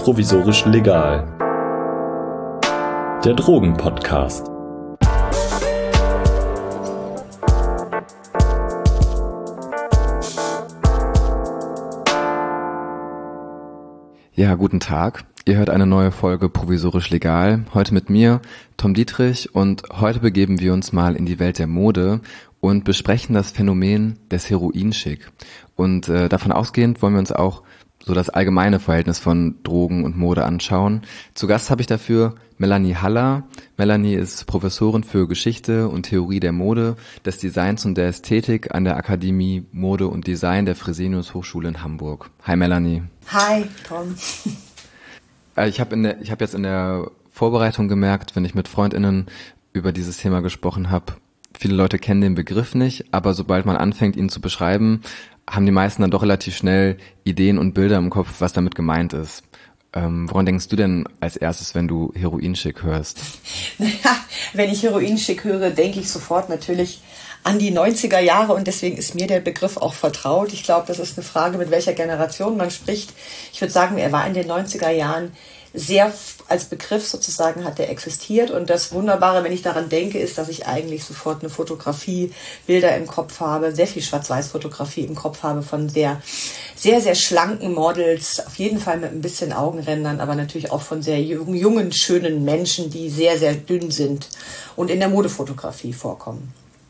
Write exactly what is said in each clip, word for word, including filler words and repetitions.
Provisorisch legal. Der Drogen-Podcast. Ja, guten Tag. Ihr hört eine neue Folge Provisorisch legal. Heute mit mir, Tom Dietrich, und heute begeben wir uns mal in die Welt der Mode und besprechen das Phänomen des Heroinschick. Und äh, davon ausgehend wollen wir uns auch so das allgemeine Verhältnis von Drogen und Mode anschauen. Zu Gast habe ich dafür Melanie Haller. Melanie ist Professorin für Geschichte und Theorie der Mode, des Designs und der Ästhetik an der Akademie Mode und Design der Fresenius Hochschule in Hamburg. Hi Melanie. Hi Tom. Ich habe in der, ich habe jetzt in der Vorbereitung gemerkt, wenn ich mit FreundInnen über dieses Thema gesprochen habe, viele Leute kennen den Begriff nicht, aber sobald man anfängt, ihn zu beschreiben, haben die meisten dann doch relativ schnell Ideen und Bilder im Kopf, was damit gemeint ist. Ähm, woran denkst du denn als erstes, wenn du Heroinschick hörst? Naja, wenn ich Heroinschick höre, denke ich sofort natürlich an die neunziger Jahre und deswegen ist mir der Begriff auch vertraut. Ich glaube, das ist eine Frage, mit welcher Generation man spricht. Ich würde sagen, er war in den neunziger Jahren sehr als Begriff sozusagen hat er existiert und das Wunderbare, wenn ich daran denke, ist, dass ich eigentlich sofort eine Fotografie, Bilder im Kopf habe, sehr viel Schwarz-Weiß-Fotografie im Kopf habe von sehr, sehr, sehr schlanken Models, auf jeden Fall mit ein bisschen Augenrändern, aber natürlich auch von sehr jungen, jungen, schönen Menschen, die sehr, sehr dünn sind und in der Modefotografie vorkommen.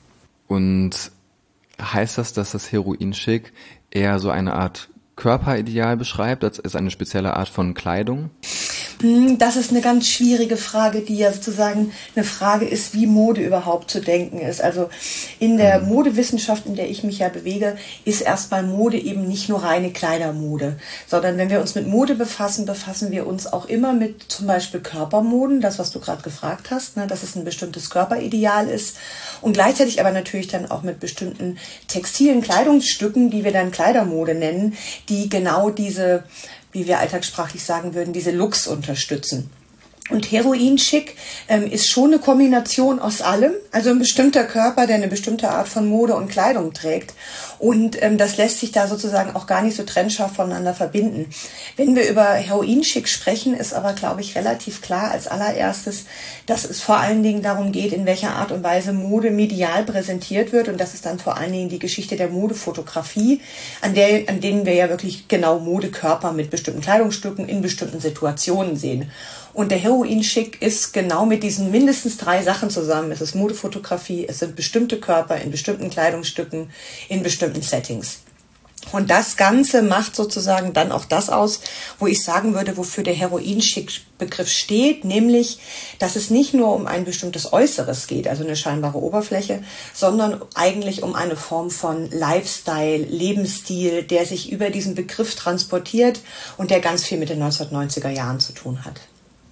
Und heißt das, dass das Heroinschick eher so eine Art Körperideal beschreibt, als ist eine spezielle Art von Kleidung? Das ist eine ganz schwierige Frage, die ja sozusagen eine Frage ist, wie Mode überhaupt zu denken ist. Also in der Modewissenschaft, in der ich mich ja bewege, ist erstmal Mode eben nicht nur reine Kleidermode, sondern wenn wir uns mit Mode befassen, befassen wir uns auch immer mit zum Beispiel Körpermoden, das, was du gerade gefragt hast, ne, dass es ein bestimmtes Körperideal ist und gleichzeitig aber natürlich dann auch mit bestimmten textilen Kleidungsstücken, die wir dann Kleidermode nennen, die genau diese, wie wir alltagssprachlich sagen würden, diese Looks unterstützen. Und Heroinschick ähm, ist schon eine Kombination aus allem, also ein bestimmter Körper, der eine bestimmte Art von Mode und Kleidung trägt. Und ähm, das lässt sich da sozusagen auch gar nicht so trennscharf voneinander verbinden. Wenn wir über Heroinschick sprechen, ist aber, glaube ich, relativ klar als allererstes, dass es vor allen Dingen darum geht, in welcher Art und Weise Mode medial präsentiert wird. Und das ist dann vor allen Dingen die Geschichte der Modefotografie, an, der, an denen wir ja wirklich genau Modekörper mit bestimmten Kleidungsstücken in bestimmten Situationen sehen. Und der Heroinschick ist genau mit diesen mindestens drei Sachen zusammen. Es ist Modefotografie, es sind bestimmte Körper in bestimmten Kleidungsstücken, in bestimmten Settings. Und das Ganze macht sozusagen dann auch das aus, wo ich sagen würde, wofür der Heroinschick-Begriff steht, nämlich, dass es nicht nur um ein bestimmtes Äußeres geht, also eine scheinbare Oberfläche, sondern eigentlich um eine Form von Lifestyle, Lebensstil, der sich über diesen Begriff transportiert und der ganz viel mit den neunzehnhundertneunziger Jahren zu tun hat.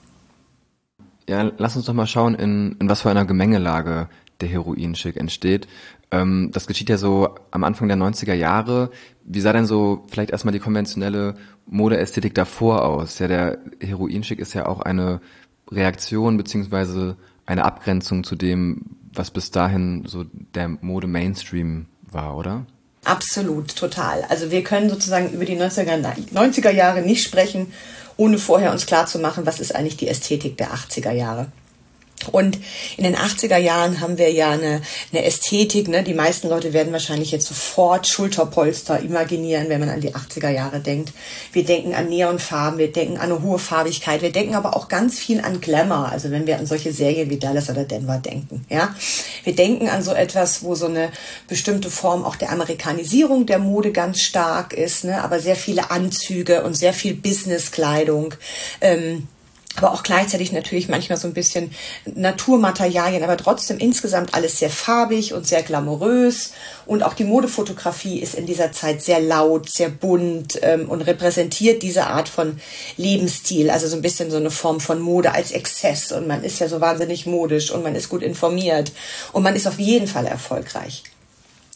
Ja, lass uns doch mal schauen, in, in was für einer Gemengelage der Heroinschick entsteht. Ähm, das geschieht ja so am Anfang der neunziger Jahre. Wie sah denn so vielleicht erstmal die konventionelle Modeästhetik davor aus? Ja, der Heroinschick ist ja auch eine Reaktion beziehungsweise eine Abgrenzung zu dem, was bis dahin so der Mode-Mainstream war, oder? Absolut, total. Also wir können sozusagen über die neunziger Jahre nicht sprechen, ohne vorher uns klarzumachen, was ist eigentlich die Ästhetik der achtziger Jahre. Und in den achtziger Jahren haben wir ja eine, eine Ästhetik, ne? Die meisten Leute werden wahrscheinlich jetzt sofort Schulterpolster imaginieren, wenn man an die achtziger Jahre denkt. Wir denken an Neonfarben, wir denken an eine hohe Farbigkeit, wir denken aber auch ganz viel an Glamour, also wenn wir an solche Serien wie Dallas oder Denver denken. Ja? Wir denken an so etwas, wo so eine bestimmte Form auch der Amerikanisierung der Mode ganz stark ist, ne? Aber sehr viele Anzüge und sehr viel Businesskleidung, ähm, aber auch gleichzeitig natürlich manchmal so ein bisschen Naturmaterialien, aber trotzdem insgesamt alles sehr farbig und sehr glamourös. Und auch die Modefotografie ist in dieser Zeit sehr laut, sehr bunt ähm, und repräsentiert diese Art von Lebensstil, also so ein bisschen so eine Form von Mode als Exzess. Und man ist ja so wahnsinnig modisch und man ist gut informiert und man ist auf jeden Fall erfolgreich.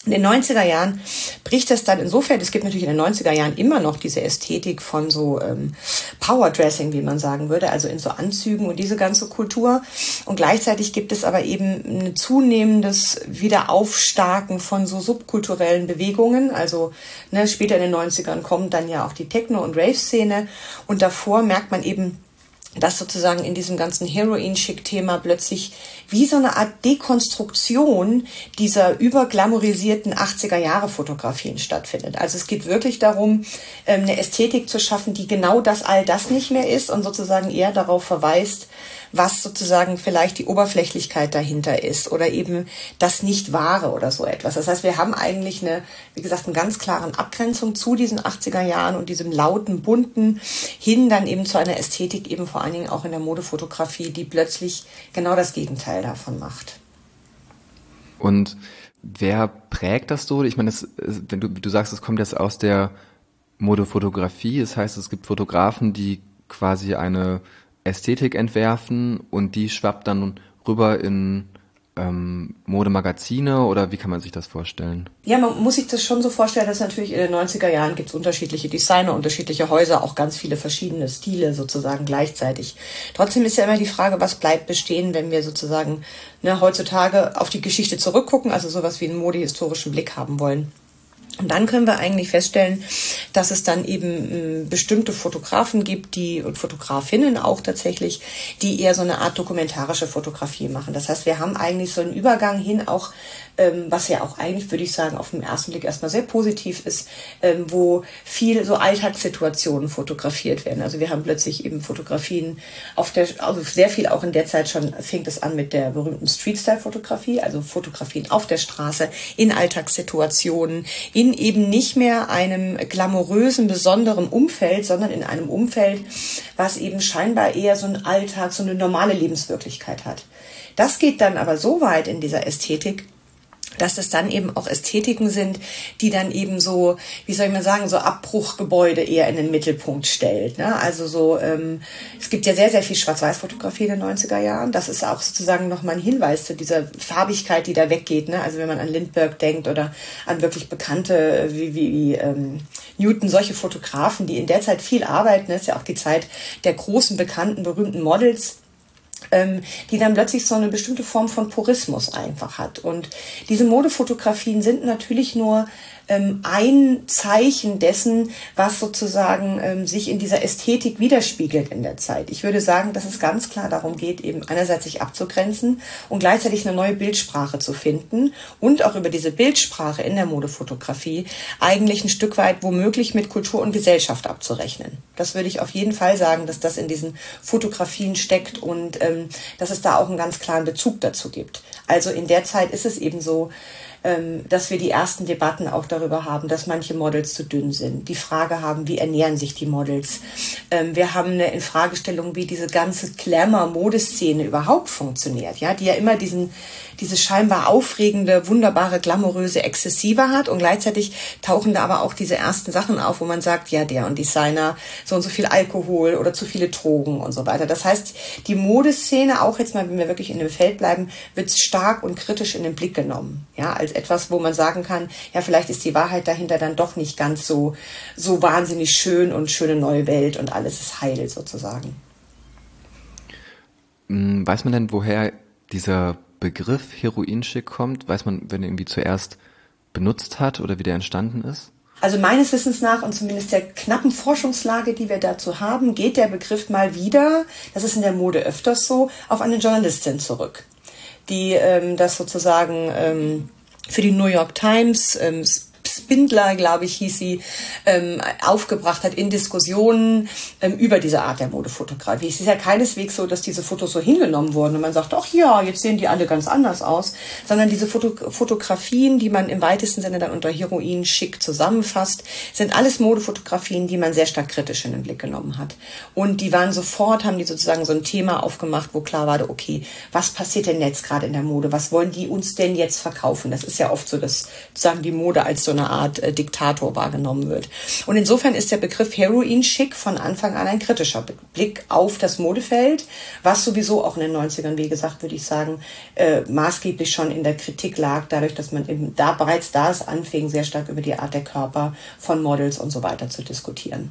In den neunziger Jahren bricht das dann insofern, es gibt natürlich in den neunziger Jahren immer noch diese Ästhetik von so ähm, Powerdressing, wie man sagen würde, also in so Anzügen und diese ganze Kultur. Und gleichzeitig gibt es aber eben ein zunehmendes Wiederaufstarken von so subkulturellen Bewegungen. Also ne, später in den neunzigern kommt dann ja auch die Techno- und Rave-Szene. Und davor merkt man eben, dass sozusagen in diesem ganzen Heroin-Chic-Thema plötzlich wie so eine Art Dekonstruktion dieser überglamourisierten achtziger-Jahre-Fotografien stattfindet. Also es geht wirklich darum, eine Ästhetik zu schaffen, die genau das all das nicht mehr ist und sozusagen eher darauf verweist, was sozusagen vielleicht die Oberflächlichkeit dahinter ist oder eben das Nicht-Wahre oder so etwas. Das heißt, wir haben eigentlich eine, wie gesagt, eine ganz klare Abgrenzung zu diesen achtziger Jahren und diesem lauten, bunten hin dann eben zu einer Ästhetik eben vor allen Dingen auch in der Modefotografie, die plötzlich genau das Gegenteil davon macht. Und wer prägt das so? Ich meine, das, wenn du, du sagst, es kommt jetzt aus der Modefotografie, das heißt, es gibt Fotografen, die quasi eine Ästhetik entwerfen und die schwappt dann rüber in ähm, Modemagazine oder wie kann man sich das vorstellen? Ja, man muss sich das schon so vorstellen, dass natürlich in den neunziger Jahren gibt es unterschiedliche Designer, unterschiedliche Häuser, auch ganz viele verschiedene Stile sozusagen gleichzeitig. Trotzdem ist ja immer die Frage, was bleibt bestehen, wenn wir sozusagen ne, heutzutage auf die Geschichte zurückgucken, also sowas wie einen modehistorischen Blick haben wollen. Und dann können wir eigentlich feststellen, dass es dann eben äh, bestimmte Fotografen gibt, die und Fotografinnen auch tatsächlich, die eher so eine Art dokumentarische Fotografie machen. Das heißt, wir haben eigentlich so einen Übergang hin auch, ähm, was ja auch eigentlich, würde ich sagen, auf den ersten Blick erstmal sehr positiv ist, ähm, wo viel so Alltagssituationen fotografiert werden. Also wir haben plötzlich eben Fotografien auf der, also sehr viel auch in der Zeit schon fängt es an mit der berühmten Street-Style-Fotografie, also Fotografien auf der Straße, in Alltagssituationen, in eben nicht mehr einem glamourösen, besonderen Umfeld, sondern in einem Umfeld, was eben scheinbar eher so ein Alltag, so eine normale Lebenswirklichkeit hat. Das geht dann aber so weit in dieser Ästhetik, dass es dann eben auch Ästhetiken sind, die dann eben so, wie soll ich mal sagen, so Abbruchgebäude eher in den Mittelpunkt stellt. Ne? Also so, ähm, es gibt ja sehr, sehr viel Schwarz-Weiß-Fotografie in den neunziger Jahren. Das ist auch sozusagen nochmal ein Hinweis zu dieser Farbigkeit, die da weggeht. Ne? Also wenn man an Lindbergh denkt oder an wirklich bekannte wie, wie, wie ähm, Newton, solche Fotografen, die in der Zeit viel arbeiten. Das ist ja auch die Zeit der großen, bekannten, berühmten Models, Ähm, die dann plötzlich so eine bestimmte Form von Purismus einfach hat. Und diese Modefotografien sind natürlich nur ähm, ein Zeichen dessen, was sozusagen ähm, sich in dieser Ästhetik widerspiegelt in der Zeit. Ich würde sagen, dass es ganz klar darum geht, eben einerseits sich abzugrenzen und gleichzeitig eine neue Bildsprache zu finden und auch über diese Bildsprache in der Modefotografie eigentlich ein Stück weit womöglich mit Kultur und Gesellschaft abzurechnen. Das würde ich auf jeden Fall sagen, dass das in diesen Fotografien steckt und ähm, dass es da auch einen ganz klaren Bezug dazu gibt. Also in der Zeit ist es eben so, ähm, dass wir die ersten Debatten auch darüber haben, dass manche Models zu dünn sind. Die Frage haben, wie ernähren sich die Models? Ähm, wir haben eine Infragestellung, wie diese ganze Glamour-Modeszene überhaupt funktioniert, ja, die ja immer diesen diese scheinbar aufregende, wunderbare, glamouröse Exzessive hat und gleichzeitig tauchen da aber auch diese ersten Sachen auf, wo man sagt, ja, der und Designer, so und so viel Alkohol oder zu viele Drogen und so weiter. Das heißt, die Modeszene, auch jetzt mal, wenn wir wirklich in dem Feld bleiben, wird stark und kritisch in den Blick genommen, ja, als etwas, wo man sagen kann, ja, vielleicht ist die Wahrheit dahinter dann doch nicht ganz so, so wahnsinnig schön und schöne neue Welt und alles ist heil sozusagen. Weiß man denn, woher dieser Begriff Heroin-Chic kommt? Weiß man, wenn er irgendwie zuerst benutzt hat oder wie der entstanden ist? Also meines Wissens nach und zumindest der knappen Forschungslage, die wir dazu haben, geht der Begriff mal wieder, das ist in der Mode öfters so, auf eine Journalistin zurück, die ähm, das sozusagen ähm, für die New York Times ähm, Spindler, glaube ich, hieß sie, ähm, aufgebracht hat in Diskussionen ähm, über diese Art der Modefotografie. Es ist ja keineswegs so, dass diese Fotos so hingenommen wurden und man sagt, ach ja, jetzt sehen die alle ganz anders aus, sondern diese Foto- Fotografien, die man im weitesten Sinne dann unter Heroin-Chic zusammenfasst, sind alles Modefotografien, die man sehr stark kritisch in den Blick genommen hat. Und die waren sofort, haben die sozusagen so ein Thema aufgemacht, wo klar war, okay, was passiert denn jetzt gerade in der Mode? Was wollen die uns denn jetzt verkaufen? Das ist ja oft so, dass sozusagen die Mode als so eine eine Art äh, Diktator wahrgenommen wird. Und insofern ist der Begriff Heroin-Chic von Anfang an ein kritischer Blick auf das Modefeld, was sowieso auch in den neunzigern, wie gesagt, würde ich sagen, äh, maßgeblich schon in der Kritik lag, dadurch, dass man eben da bereits da es anfing, sehr stark über die Art der Körper von Models und so weiter zu diskutieren.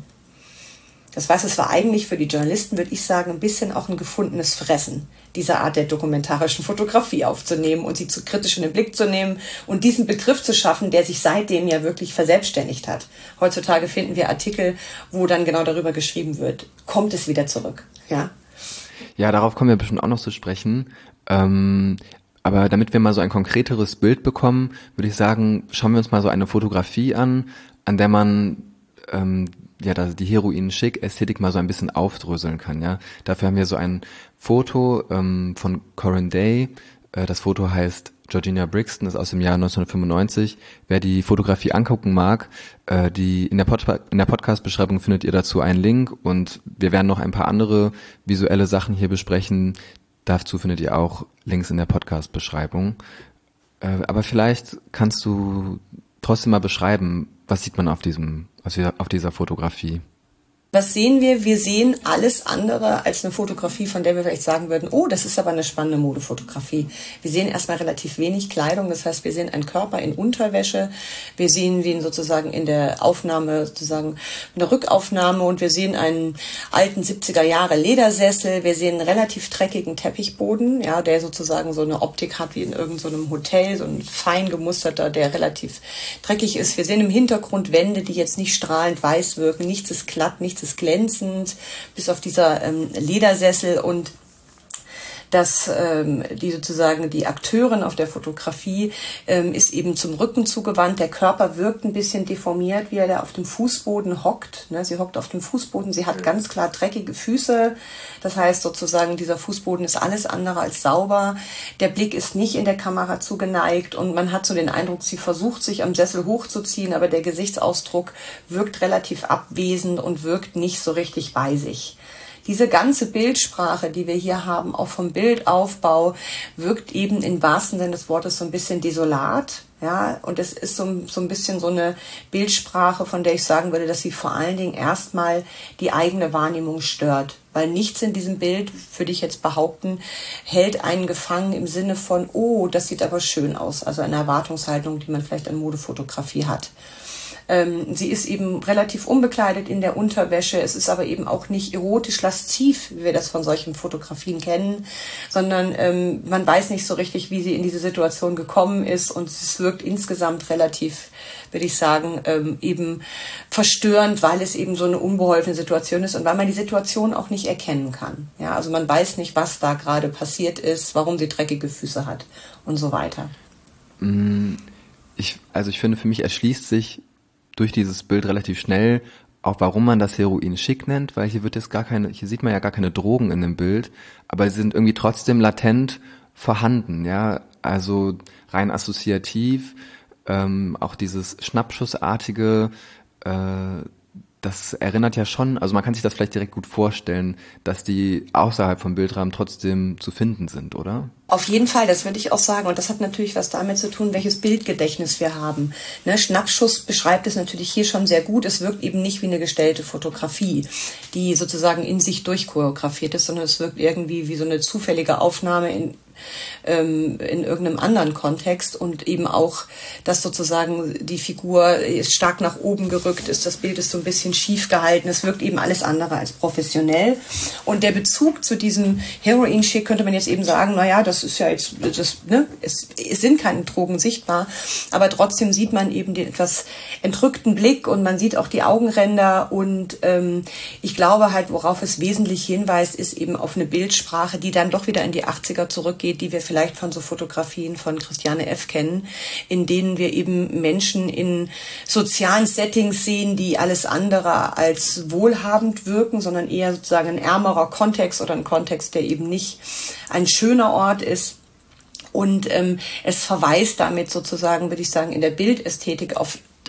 Das heißt, es war eigentlich für die Journalisten, würde ich sagen, ein bisschen auch ein gefundenes Fressen, diese Art der dokumentarischen Fotografie aufzunehmen und sie zu kritisch in den Blick zu nehmen und diesen Begriff zu schaffen, der sich seitdem ja wirklich verselbstständigt hat. Heutzutage finden wir Artikel, wo dann genau darüber geschrieben wird, kommt es wieder zurück, ja? Ja, darauf kommen wir bestimmt auch noch zu sprechen. Ähm, aber damit wir mal so ein konkreteres Bild bekommen, würde ich sagen, schauen wir uns mal so eine Fotografie an, an der man ähm, ja, dass die Heroin-Chic-Ästhetik mal so ein bisschen aufdröseln kann, ja. Dafür haben wir so ein Foto ähm, von Corinne Day. Äh, das Foto heißt Georgina Brixton, ist aus dem Jahr neunzehnhundertfünfundneunzig. Wer die Fotografie angucken mag, äh, die in der, Pod- in der Podcast-Beschreibung findet ihr dazu einen Link und wir werden noch ein paar andere visuelle Sachen hier besprechen. Dazu findet ihr auch Links in der Podcast-Beschreibung. Äh, aber vielleicht kannst du trotzdem mal beschreiben, was sieht man auf diesem, auf dieser Fotografie? Was sehen wir? Wir sehen alles andere als eine Fotografie, von der wir vielleicht sagen würden, oh, das ist aber eine spannende Modefotografie. Wir sehen erstmal relativ wenig Kleidung, das heißt, wir sehen einen Körper in Unterwäsche, wir sehen ihn sozusagen in der Aufnahme, sozusagen in der Rückaufnahme und wir sehen einen alten siebziger Jahre Ledersessel, wir sehen einen relativ dreckigen Teppichboden, ja, der sozusagen so eine Optik hat wie in irgendeinem Hotel, so ein fein gemusterter, der relativ dreckig ist. Wir sehen im Hintergrund Wände, die jetzt nicht strahlend weiß wirken, nichts ist glatt, nichts ist glänzend, bis auf dieser ähm, Ledersessel und dass ähm, die sozusagen die Akteurin auf der Fotografie ähm, ist eben zum Rücken zugewandt. Der Körper wirkt ein bisschen deformiert, wie er da auf dem Fußboden hockt. Ne? Sie hockt auf dem Fußboden, sie hat ganz klar dreckige Füße. Das heißt sozusagen, dieser Fußboden ist alles andere als sauber. Der Blick ist nicht in der Kamera zugeneigt und man hat so den Eindruck, sie versucht sich am Sessel hochzuziehen, aber der Gesichtsausdruck wirkt relativ abwesend und wirkt nicht so richtig bei sich. Diese ganze Bildsprache, die wir hier haben, auch vom Bildaufbau, wirkt eben im wahrsten Sinne des Wortes so ein bisschen desolat. Ja, und es ist so, so ein bisschen so eine Bildsprache, von der ich sagen würde, dass sie vor allen Dingen erstmal die eigene Wahrnehmung stört. Weil nichts in diesem Bild, würde ich jetzt behaupten, hält einen gefangen im Sinne von, oh, das sieht aber schön aus. Also eine Erwartungshaltung, die man vielleicht an Modefotografie hat. Ähm, sie ist eben relativ unbekleidet in der Unterwäsche. Es ist aber eben auch nicht erotisch lasziv, wie wir das von solchen Fotografien kennen, sondern ähm, man weiß nicht so richtig, wie sie in diese Situation gekommen ist und es wirkt insgesamt relativ, würde ich sagen, ähm, eben verstörend, weil es eben so eine unbeholfene Situation ist und weil man die Situation auch nicht erkennen kann. Ja, also man weiß nicht, was da gerade passiert ist, warum sie dreckige Füße hat und so weiter. Ich, also ich finde, für mich erschließt sich durch dieses Bild relativ schnell auch, warum man das Heroin Chic nennt, weil hier wird jetzt gar keine, hier sieht man ja gar keine Drogen in dem Bild, aber sie sind irgendwie trotzdem latent vorhanden, ja, also rein assoziativ, ähm, auch dieses Schnappschussartige, äh, das erinnert ja schon, also man kann sich das vielleicht direkt gut vorstellen, dass die außerhalb vom Bildrahmen trotzdem zu finden sind, oder? Auf jeden Fall, das würde ich auch sagen. Und das hat natürlich was damit zu tun, welches Bildgedächtnis wir haben. Ne, Schnappschuss beschreibt es natürlich hier schon sehr gut. Es wirkt eben nicht wie eine gestellte Fotografie, die sozusagen in sich durchchoreografiert ist, sondern es wirkt irgendwie wie so eine zufällige Aufnahme in in irgendeinem anderen Kontext und eben auch, dass sozusagen die Figur stark nach oben gerückt ist, das Bild ist so ein bisschen schief gehalten, es wirkt eben alles andere als professionell und der Bezug zu diesem Heroin-Chic könnte man jetzt eben sagen, naja, das ist ja jetzt, das, ne, es, es sind keine Drogen sichtbar, aber trotzdem sieht man eben den etwas entrückten Blick und man sieht auch die Augenränder und ähm, ich glaube halt, worauf es wesentlich hinweist, ist eben auf eine Bildsprache, die dann doch wieder in die achtziger zurückgeht, die wir vielleicht von so Fotografien von Christiane F. kennen, in denen wir eben Menschen in sozialen Settings sehen, die alles andere als wohlhabend wirken, sondern eher sozusagen ein ärmerer Kontext oder ein Kontext, der eben nicht ein schöner Ort ist. Und ähm, es verweist damit sozusagen, würde ich sagen, in der Bildästhetik auf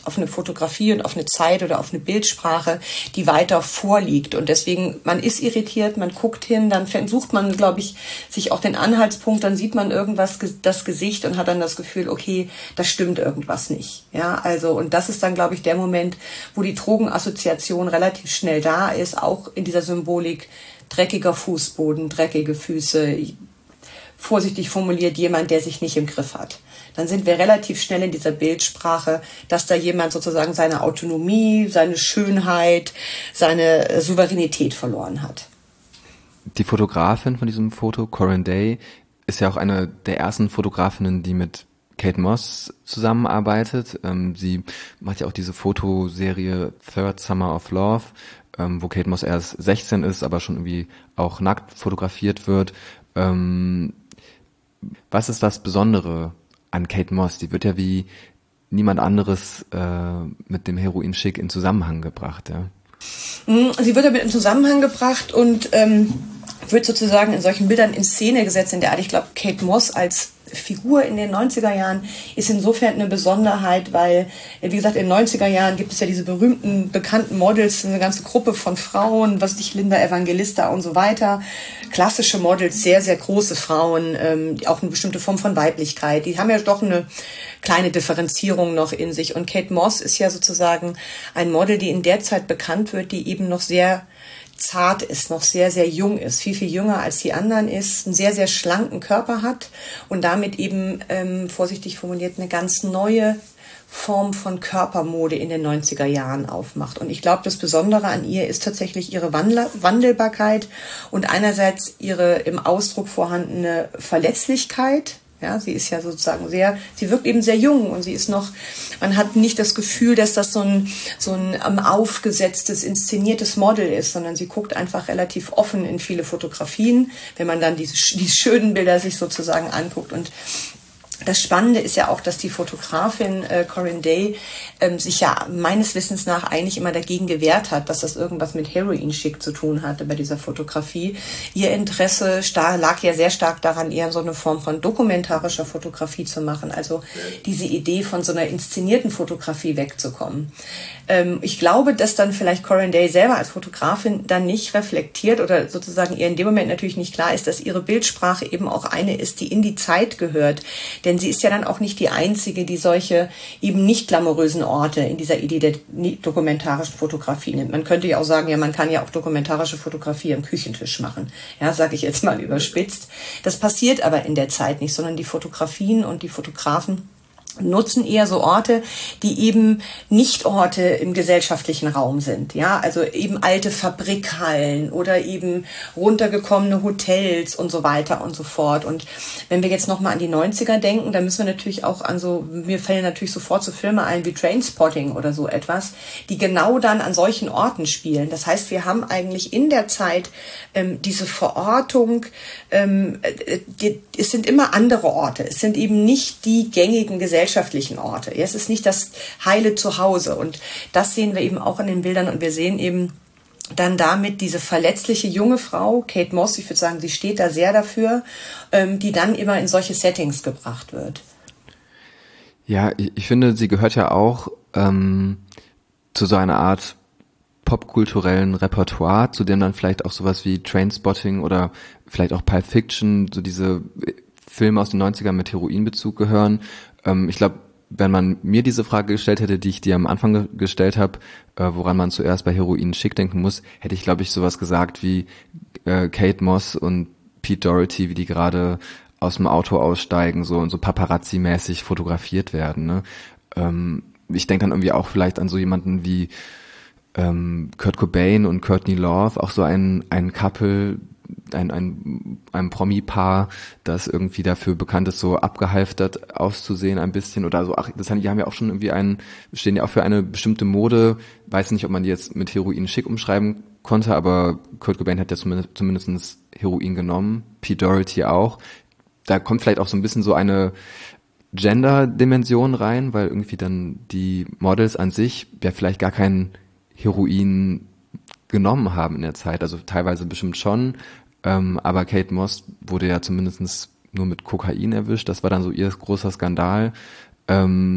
auf eine Fotografie und auf eine Zeit oder auf eine Bildsprache, die weiter vorliegt. Und deswegen, man ist irritiert, man guckt hin, dann sucht man, glaube ich, sich auch den Anhaltspunkt, dann sieht man irgendwas, das Gesicht und hat dann das Gefühl, okay, da stimmt irgendwas nicht. Ja, also, und das ist dann, glaube ich, der Moment, wo die Drogenassoziation relativ schnell da ist, auch in dieser Symbolik dreckiger Fußboden, dreckige Füße, vorsichtig formuliert, jemand, der sich nicht im Griff hat. Dann sind wir relativ schnell in dieser Bildsprache, dass da jemand sozusagen seine Autonomie, seine Schönheit, seine Souveränität verloren hat. Die Fotografin von diesem Foto, Corinne Day, ist ja auch eine der ersten Fotografinnen, die mit Kate Moss zusammenarbeitet. Ähm, sie macht ja auch diese Fotoserie Third Summer of Love, ähm, wo Kate Moss erst sechzehn ist, aber schon irgendwie auch nackt fotografiert wird. Ähm, was ist das Besondere an Kate Moss? Die wird ja wie niemand anderes äh, mit dem Heroin-Schick in Zusammenhang gebracht. Ja? Sie wird damit in Zusammenhang gebracht und ähm, wird sozusagen in solchen Bildern in Szene gesetzt, in der Art, ich glaube, Kate Moss als Figur in den neunziger Jahren ist insofern eine Besonderheit, weil, wie gesagt, in den neunziger Jahren gibt es ja diese berühmten, bekannten Models, eine ganze Gruppe von Frauen, was nicht, Linda Evangelista und so weiter, klassische Models, sehr, sehr große Frauen, ähm, auch eine bestimmte Form von Weiblichkeit, die haben ja doch eine kleine Differenzierung noch in sich und Kate Moss ist ja sozusagen ein Model, die in der Zeit bekannt wird, die eben noch sehr zart ist, noch sehr, sehr jung ist, viel, viel jünger als die anderen ist, einen sehr, sehr schlanken Körper hat und damit eben, ähm, vorsichtig formuliert, eine ganz neue Form von Körpermode in den neunziger Jahren aufmacht. Und ich glaube, das Besondere an ihr ist tatsächlich ihre Wandel- Wandelbarkeit und einerseits ihre im Ausdruck vorhandene Verletzlichkeit. Ja, sie ist ja sozusagen sehr, sie wirkt eben sehr jung und sie ist noch, man hat nicht das Gefühl, dass das so ein, so ein um, aufgesetztes, inszeniertes Model ist, sondern sie guckt einfach relativ offen in viele Fotografien, wenn man dann diese, die schönen Bilder sich sozusagen anguckt. Und das Spannende ist ja auch, dass die Fotografin äh, Corinne Day ähm, sich ja meines Wissens nach eigentlich immer dagegen gewehrt hat, dass das irgendwas mit Heroin-Schick zu tun hatte bei dieser Fotografie. Ihr Interesse star- lag ja sehr stark daran, eher so eine Form von dokumentarischer Fotografie zu machen, also diese Idee von so einer inszenierten Fotografie wegzukommen. Ähm, ich glaube, dass dann vielleicht Corinne Day selber als Fotografin dann nicht reflektiert oder sozusagen ihr in dem Moment natürlich nicht klar ist, dass ihre Bildsprache eben auch eine ist, die in die Zeit gehört. Denn sie ist ja dann auch nicht die Einzige, die solche eben nicht glamourösen Orte in dieser Idee der dokumentarischen Fotografie nimmt. Man könnte ja auch sagen, ja, man kann ja auch dokumentarische Fotografie am Küchentisch machen. Ja, sage ich jetzt mal überspitzt. Das passiert aber in der Zeit nicht, sondern die Fotografien und die Fotografen nutzen eher so Orte, die eben nicht Orte im gesellschaftlichen Raum sind, ja, also eben alte Fabrikhallen oder eben runtergekommene Hotels und so weiter und so fort. Und wenn wir jetzt nochmal an die neunziger denken, dann müssen wir natürlich auch an so, mir fallen natürlich sofort so Filme ein wie Trainspotting oder so etwas, die genau dann an solchen Orten spielen. Das heißt, wir haben eigentlich in der Zeit ähm, diese Verortung, ähm, die, es sind immer andere Orte, es sind eben nicht die gängigen gesellschaftlichen gesellschaftlichen Orte. Es ist nicht das heile Zuhause und das sehen wir eben auch in den Bildern und wir sehen eben dann damit diese verletzliche junge Frau, Kate Moss, ich würde sagen, sie steht da sehr dafür, die dann immer in solche Settings gebracht wird. Ja, ich, ich finde, sie gehört ja auch ähm, zu so einer Art popkulturellen Repertoire, zu dem dann vielleicht auch sowas wie Trainspotting oder vielleicht auch Pulp Fiction, so diese Filme aus den neunzigern mit Heroinbezug gehören. Ähm, ich glaube, wenn man mir diese Frage gestellt hätte, die ich dir am Anfang ge- gestellt habe, äh, woran man zuerst bei Heroin schick denken muss, hätte ich, glaube ich, sowas gesagt wie äh, Kate Moss und Pete Doherty, wie die gerade aus dem Auto aussteigen, so und so Paparazzi-mäßig fotografiert werden. Ne? Ähm, ich denke dann irgendwie auch vielleicht an so jemanden wie ähm, Kurt Cobain und Courtney Love, auch so ein ein Couple, ein ein ein Promi-Paar, das irgendwie dafür bekannt ist, so abgehalftert auszusehen ein bisschen oder so. Ach, das haben, die haben ja auch schon irgendwie einen, stehen ja auch für eine bestimmte Mode. Weiß nicht, ob man die jetzt mit Heroin schick umschreiben konnte, aber Kurt Cobain hat ja zumindest zumindest Heroin genommen, Pete Doherty auch. Da kommt vielleicht auch so ein bisschen so eine Gender-Dimension rein, weil irgendwie dann die Models an sich ja vielleicht gar kein Heroin genommen haben in der Zeit, also teilweise bestimmt schon, ähm, aber Kate Moss wurde ja zumindest nur mit Kokain erwischt, das war dann so ihr großer Skandal. Ähm,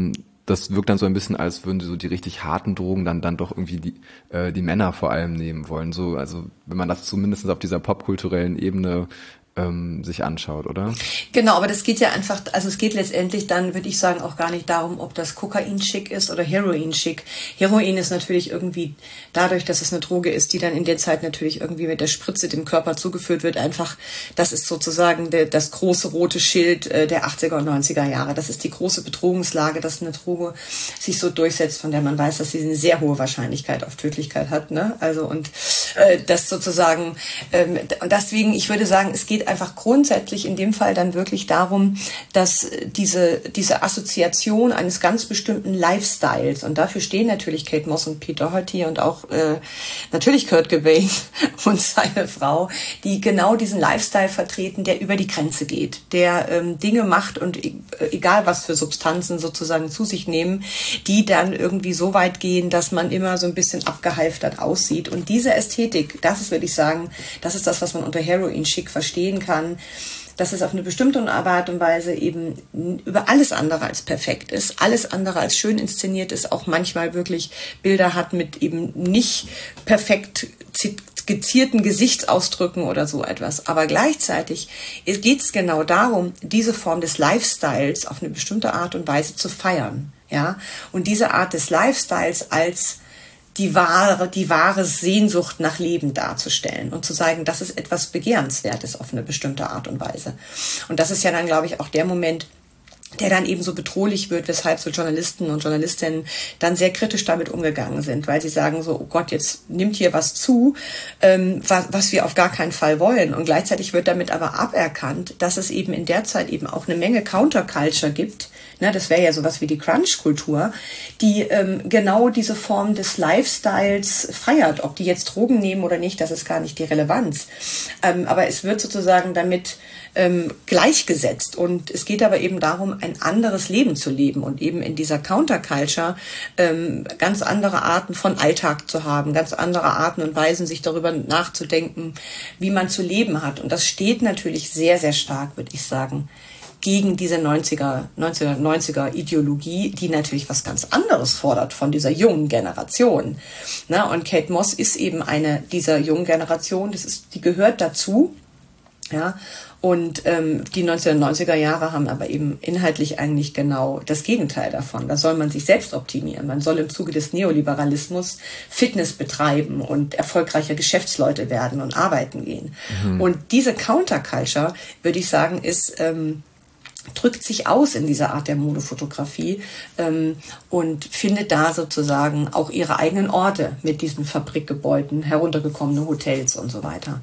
das wirkt dann so ein bisschen, als würden sie so die richtig harten Drogen dann dann doch irgendwie die äh, die Männer vor allem nehmen wollen. So, also wenn man das zumindest auf dieser popkulturellen Ebene ähm, sich anschaut, oder? Genau, aber das geht ja einfach, also es geht letztendlich dann, würde ich sagen, auch gar nicht darum, ob das Kokain schick ist oder Heroin schick. Heroin ist natürlich irgendwie dadurch, dass es eine Droge ist, die dann in der Zeit natürlich irgendwie mit der Spritze dem Körper zugeführt wird, einfach, das ist sozusagen der, das große rote Schild äh, der achtziger und neunziger Jahre. Das ist die große Bedrohungslage, dass eine Droge sich so durchsetzt, von der man weiß, dass sie eine sehr hohe Wahrscheinlichkeit auf Tödlichkeit hat, ne? Also und äh, das sozusagen, ähm, und deswegen, ich würde sagen, es geht einfach grundsätzlich in dem Fall dann wirklich darum, dass diese, diese Assoziation eines ganz bestimmten Lifestyles, und dafür stehen natürlich Kate Moss und Pete Doherty und auch äh, natürlich Kurt Cobain und seine Frau, die genau diesen Lifestyle vertreten, der über die Grenze geht, der ähm, Dinge macht und e- egal was für Substanzen sozusagen zu sich nehmen, die dann irgendwie so weit gehen, dass man immer so ein bisschen abgehalftert aussieht. Und diese Ästhetik, das ist, würde ich sagen, das ist das, was man unter Heroin Chic verstehen kann, dass es auf eine bestimmte Art und Weise eben über alles andere als perfekt ist, alles andere als schön inszeniert ist, auch manchmal wirklich Bilder hat mit eben nicht perfekt skizzierten Gesichtsausdrücken oder so etwas. Aber gleichzeitig geht es genau darum, diese Form des Lifestyles auf eine bestimmte Art und Weise zu feiern. Ja? Und diese Art des Lifestyles als die wahre, die wahre Sehnsucht nach Leben darzustellen und zu sagen, das ist etwas Begehrenswertes auf eine bestimmte Art und Weise. Und das ist ja dann, glaube ich, auch der Moment, der dann eben so bedrohlich wird, weshalb so Journalisten und Journalistinnen dann sehr kritisch damit umgegangen sind, weil sie sagen so, oh Gott, jetzt nimmt hier was zu, ähm, was, was wir auf gar keinen Fall wollen. Und gleichzeitig wird damit aber aberkannt, dass es eben in der Zeit eben auch eine Menge Counterculture gibt. Ne, das wäre ja sowas wie die Crunch-Kultur, die ähm, genau diese Form des Lifestyles feiert. Ob die jetzt Drogen nehmen oder nicht, das ist gar nicht die Relevanz. Ähm, aber es wird sozusagen damit ähm, gleichgesetzt. Und es geht aber eben darum, ein anderes Leben zu leben und eben in dieser Counterculture ähm, ganz andere Arten von Alltag zu haben, ganz andere Arten und Weisen, sich darüber nachzudenken, wie man zu leben hat. Und das steht natürlich sehr, sehr stark, würde ich sagen, gegen diese neunziger, neunzehnhundertneunziger Ideologie, die natürlich was ganz anderes fordert von dieser jungen Generation. Na, und Kate Moss ist eben eine dieser jungen Generation, das ist, die gehört dazu. Ja, und ähm, die neunzehnhundertneunziger Jahre haben aber eben inhaltlich eigentlich genau das Gegenteil davon. Da soll man sich selbst optimieren. Man soll im Zuge des Neoliberalismus Fitness betreiben und erfolgreiche Geschäftsleute werden und arbeiten gehen. Mhm. Und diese Counterculture, würde ich sagen, ist ähm, drückt sich aus in dieser Art der Modefotografie ähm, und findet da sozusagen auch ihre eigenen Orte mit diesen Fabrikgebäuden, heruntergekommene Hotels und so weiter.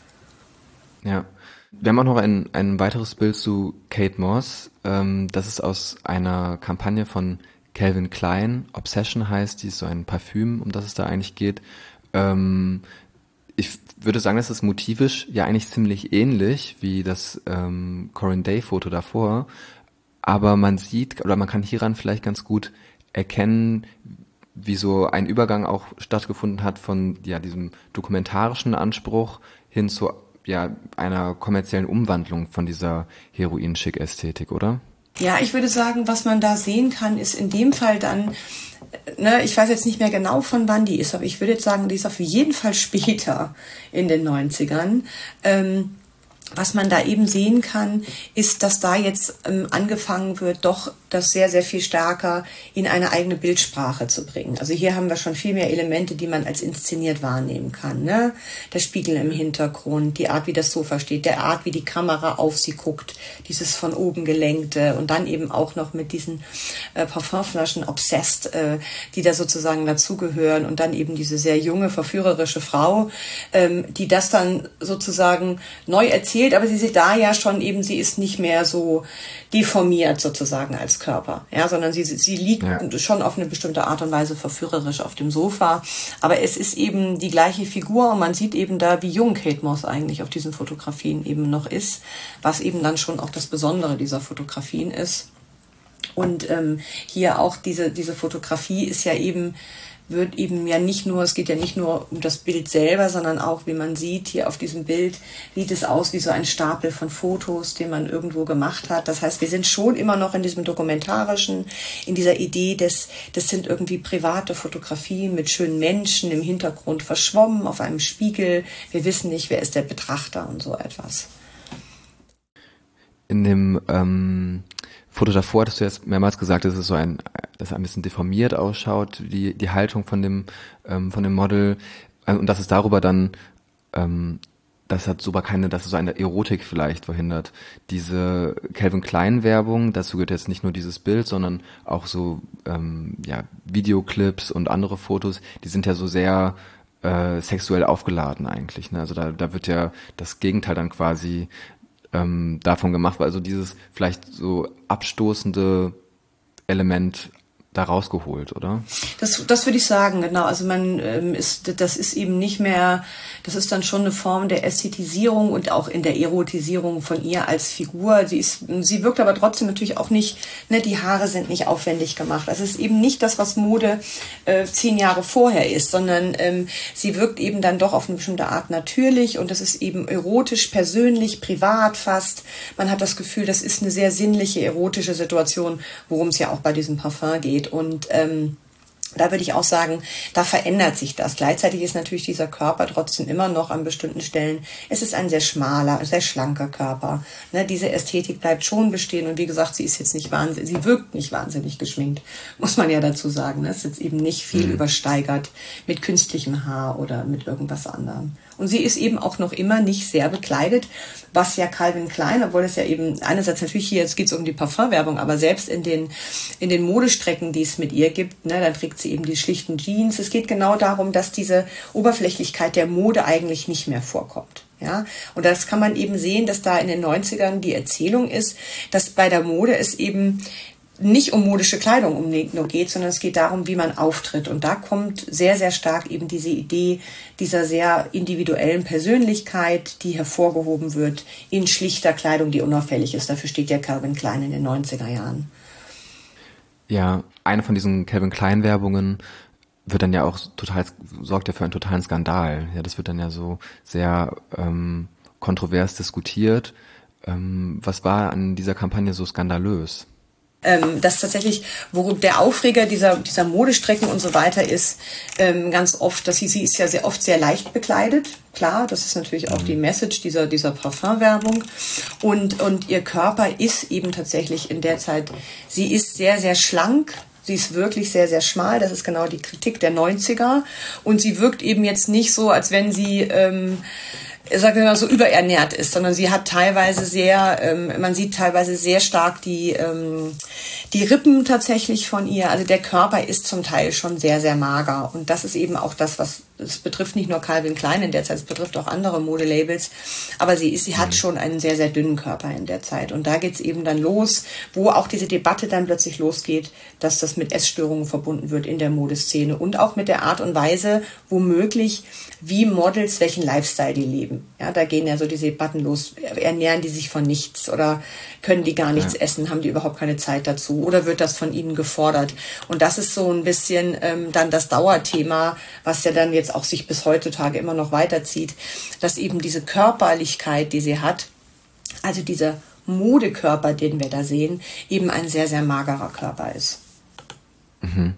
Ja, wir haben auch noch ein, ein weiteres Bild zu Kate Moss. Ähm, das ist aus einer Kampagne von Calvin Klein. Obsession heißt, die ist so ein Parfüm, um das es da eigentlich geht. Ähm, ich würde sagen, das ist motivisch ja eigentlich ziemlich ähnlich wie das ähm, Corinne Day Foto davor. Aber man sieht, oder man kann hieran vielleicht ganz gut erkennen, wie so ein Übergang auch stattgefunden hat von ja diesem dokumentarischen Anspruch hin zu ja einer kommerziellen Umwandlung von dieser Heroin-Schick-Ästhetik, oder? Ja, ich würde sagen, was man da sehen kann, ist in dem Fall dann, ne, ich weiß jetzt nicht mehr genau, von wann die ist, aber ich würde jetzt sagen, die ist auf jeden Fall später in den neunzigern. Ähm, was man da eben sehen kann, ist, dass da jetzt ähm, angefangen wird, doch das sehr, sehr viel stärker in eine eigene Bildsprache zu bringen. Also hier haben wir schon viel mehr Elemente, die man als inszeniert wahrnehmen kann. Ne? Der Spiegel im Hintergrund, die Art, wie das Sofa steht, der Art, wie die Kamera auf sie guckt, dieses von oben gelenkte und dann eben auch noch mit diesen äh, Parfumflaschen Obsessed, äh, die da sozusagen dazugehören und dann eben diese sehr junge, verführerische Frau, ähm, die das dann sozusagen neu erzählt, aber sie sieht da ja schon eben, sie ist nicht mehr so deformiert sozusagen als Körper, ja, sondern sie, sie liegt ja schon auf eine bestimmte Art und Weise verführerisch auf dem Sofa, aber es ist eben die gleiche Figur und man sieht eben da, wie jung Kate Moss eigentlich auf diesen Fotografien eben noch ist, was eben dann schon auch das Besondere dieser Fotografien ist. Und ähm, hier auch diese, diese Fotografie ist ja eben wird eben ja nicht nur, es geht ja nicht nur um das Bild selber, sondern auch, wie man sieht, hier auf diesem Bild sieht es aus wie so ein Stapel von Fotos, den man irgendwo gemacht hat. Das heißt, wir sind schon immer noch in diesem Dokumentarischen, in dieser Idee, des, das sind irgendwie private Fotografien mit schönen Menschen im Hintergrund verschwommen auf einem Spiegel. Wir wissen nicht, wer ist der Betrachter und so etwas. In dem ähm, Foto davor hattest du jetzt mehrmals gesagt, dass es so ein, dass es ein bisschen deformiert ausschaut, die die Haltung von dem ähm, von dem Model, und dass es darüber dann, ähm, das hat sogar keine, dass es so eine Erotik vielleicht verhindert. Diese Calvin Klein Werbung, dazu gehört jetzt nicht nur dieses Bild, sondern auch so ähm, ja Videoclips und andere Fotos, die sind ja so sehr äh, sexuell aufgeladen eigentlich. Ne? Also da da wird ja das Gegenteil dann quasi ähm, davon gemacht, also dieses vielleicht so abstoßende Element da rausgeholt, oder? Das, das würde ich sagen, genau. Also man ähm, ist, das ist eben nicht mehr, das ist dann schon eine Form der Ästhetisierung und auch in der Erotisierung von ihr als Figur. Sie ist, sie wirkt aber trotzdem natürlich auch nicht, ne, die Haare sind nicht aufwendig gemacht. Also es ist eben nicht das, was Mode äh, zehn Jahre vorher ist, sondern ähm, sie wirkt eben dann doch auf eine bestimmte Art natürlich, und das ist eben erotisch, persönlich, privat fast. Man hat das Gefühl, das ist eine sehr sinnliche, erotische Situation, worum es ja auch bei diesem Parfum geht. Und ähm, da würde ich auch sagen, da verändert sich das. Gleichzeitig ist natürlich dieser Körper trotzdem immer noch an bestimmten Stellen, es ist ein sehr schmaler, sehr schlanker Körper. Ne, diese Ästhetik bleibt schon bestehen, und wie gesagt, sie ist jetzt nicht wahnsinnig, sie wirkt nicht wahnsinnig geschminkt, muss man ja dazu sagen. Ne? Es ist jetzt eben nicht viel mhm. übersteigert mit künstlichem Haar oder mit irgendwas anderem. Und sie ist eben auch noch immer nicht sehr bekleidet, was ja Calvin Klein, obwohl es ja eben einerseits natürlich hier, jetzt geht es um die Parfumwerbung, aber selbst in den in den Modestrecken, die es mit ihr gibt, ne, dann trägt sie eben die schlichten Jeans. Es geht genau darum, dass diese Oberflächlichkeit der Mode eigentlich nicht mehr vorkommt. Ja, und das kann man eben sehen, dass da in den neunzigern die Erzählung ist, dass bei der Mode es eben nicht um modische Kleidung um nur geht, sondern es geht darum, wie man auftritt. Und da kommt sehr, sehr stark eben diese Idee dieser sehr individuellen Persönlichkeit, die hervorgehoben wird in schlichter Kleidung, die unauffällig ist. Dafür steht ja Calvin Klein in den neunziger Jahren. Ja, eine von diesen Calvin Klein Werbungen wird dann ja auch total, sorgt ja für einen totalen Skandal. Ja, das wird dann ja so sehr ähm, kontrovers diskutiert. Ähm, was war an dieser Kampagne so skandalös? Ähm, dass tatsächlich, worum der Aufreger dieser, dieser Modestrecken und so weiter ist, ähm, ganz oft, dass sie, sie ist ja sehr oft sehr leicht bekleidet. Klar, das ist natürlich auch die Message dieser, dieser Parfumwerbung. Und, und ihr Körper ist eben tatsächlich in der Zeit, sie ist sehr, sehr schlank. Sie ist wirklich sehr, sehr schmal. Das ist genau die Kritik der neunziger. Und sie wirkt eben jetzt nicht so, als wenn sie, ähm, sagen wir mal, so überernährt ist, sondern sie hat teilweise sehr, ähm, man sieht teilweise sehr stark die, ähm, die Rippen tatsächlich von ihr. Also der Körper ist zum Teil schon sehr, sehr mager. Und das ist eben auch das, was, es betrifft nicht nur Calvin Klein in der Zeit, es betrifft auch andere Modelabels. Aber sie ist, sie hat schon einen sehr, sehr dünnen Körper in der Zeit. Und da geht's eben dann los, wo auch diese Debatte dann plötzlich losgeht, dass das mit Essstörungen verbunden wird in der Modeszene und auch mit der Art und Weise, womöglich, wie Models, welchen Lifestyle die leben. Ja, da gehen ja so diese Debatten los. Ernähren die sich von nichts oder können die gar nichts ja. essen? Haben die überhaupt keine Zeit dazu? Oder wird das von ihnen gefordert? Und das ist so ein bisschen ähm, dann das Dauerthema, was ja dann jetzt auch sich bis heutzutage immer noch weiterzieht, dass eben diese Körperlichkeit, die sie hat, also dieser Modekörper, den wir da sehen, eben ein sehr, sehr magerer Körper ist. Mhm.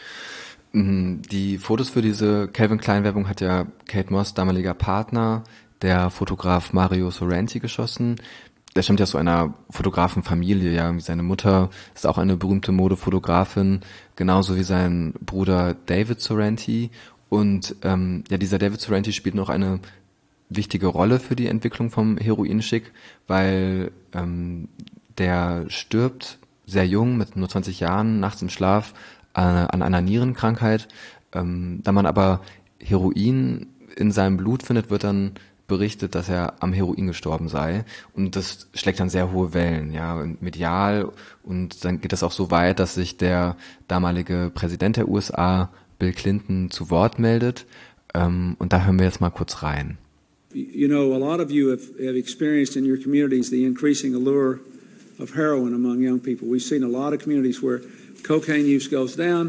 Die Fotos für diese Calvin Klein Werbung hat ja Kate Moss, damaliger Partner, der Fotograf Mario Sorrenti, geschossen. Der stammt ja aus so einer Fotografenfamilie, ja. Seine Mutter ist auch eine berühmte Modefotografin, genauso wie sein Bruder David Sorrenti. Und ähm, ja, dieser David Sorrenti spielt noch eine wichtige Rolle für die Entwicklung vom Heroinschick, weil ähm, der stirbt sehr jung, mit nur zwanzig Jahren, nachts im Schlaf, an einer Nierenkrankheit. Ähm, da man aber Heroin in seinem Blut findet, wird dann berichtet, dass er am Heroin gestorben sei. Und das schlägt dann sehr hohe Wellen, ja, medial. Und dann geht das auch so weit, dass sich der damalige Präsident der U S A, Bill Clinton, zu Wort meldet. Ähm, und da hören wir jetzt mal kurz rein. You know, a lot of you have, have experienced in your communities the increasing allure of heroin among young people. We've seen a lot of communities where cocaine use goes down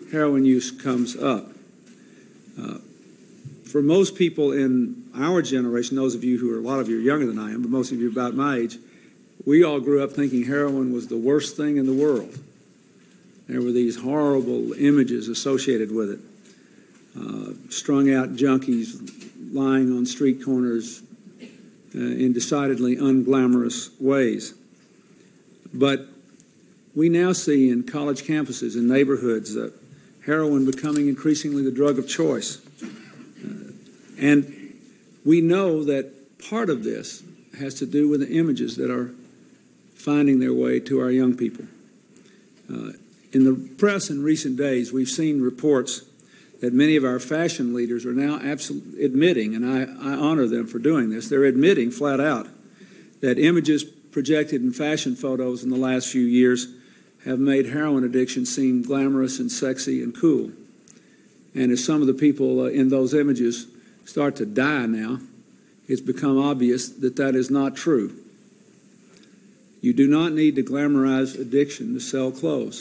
heroin use comes up. Uh, for most people in our generation, those of you who are, a lot of you are younger than I am, but most of you are about my age, we all grew up thinking heroin was the worst thing in the world. There were these horrible images associated with it. Uh, strung out junkies lying on street corners uh, in decidedly unglamorous ways. But we now see in college campuses and neighborhoods uh, heroin becoming increasingly the drug of choice. Uh, and we know that part of this has to do with the images that are finding their way to our young people. Uh, in the press in recent days, we've seen reports that many of our fashion leaders are now absolutely admitting, and I, I honor them for doing this, they're admitting flat out that images projected in fashion photos in the last few years have made heroin addiction seem glamorous and sexy and cool. And as some of the people uh, in those images start to die now, it's become obvious that that is not true. You do not need to glamorize addiction to sell clothes.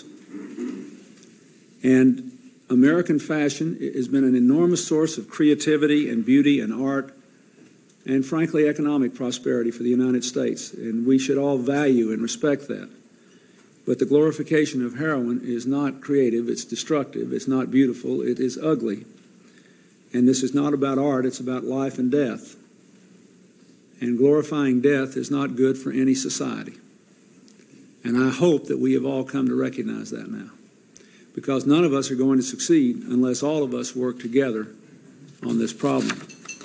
And American fashion has been an enormous source of creativity and beauty and art and, frankly, economic prosperity for the United States. And we should all value and respect that. But the glorification of heroin is not creative, it's destructive, it's not beautiful, it is ugly. And this is not about art, it's about life and death. And glorifying death is not good for any society. And I hope that we have all come to recognize that now. Because none of us are going to succeed unless all of us work together on this problem.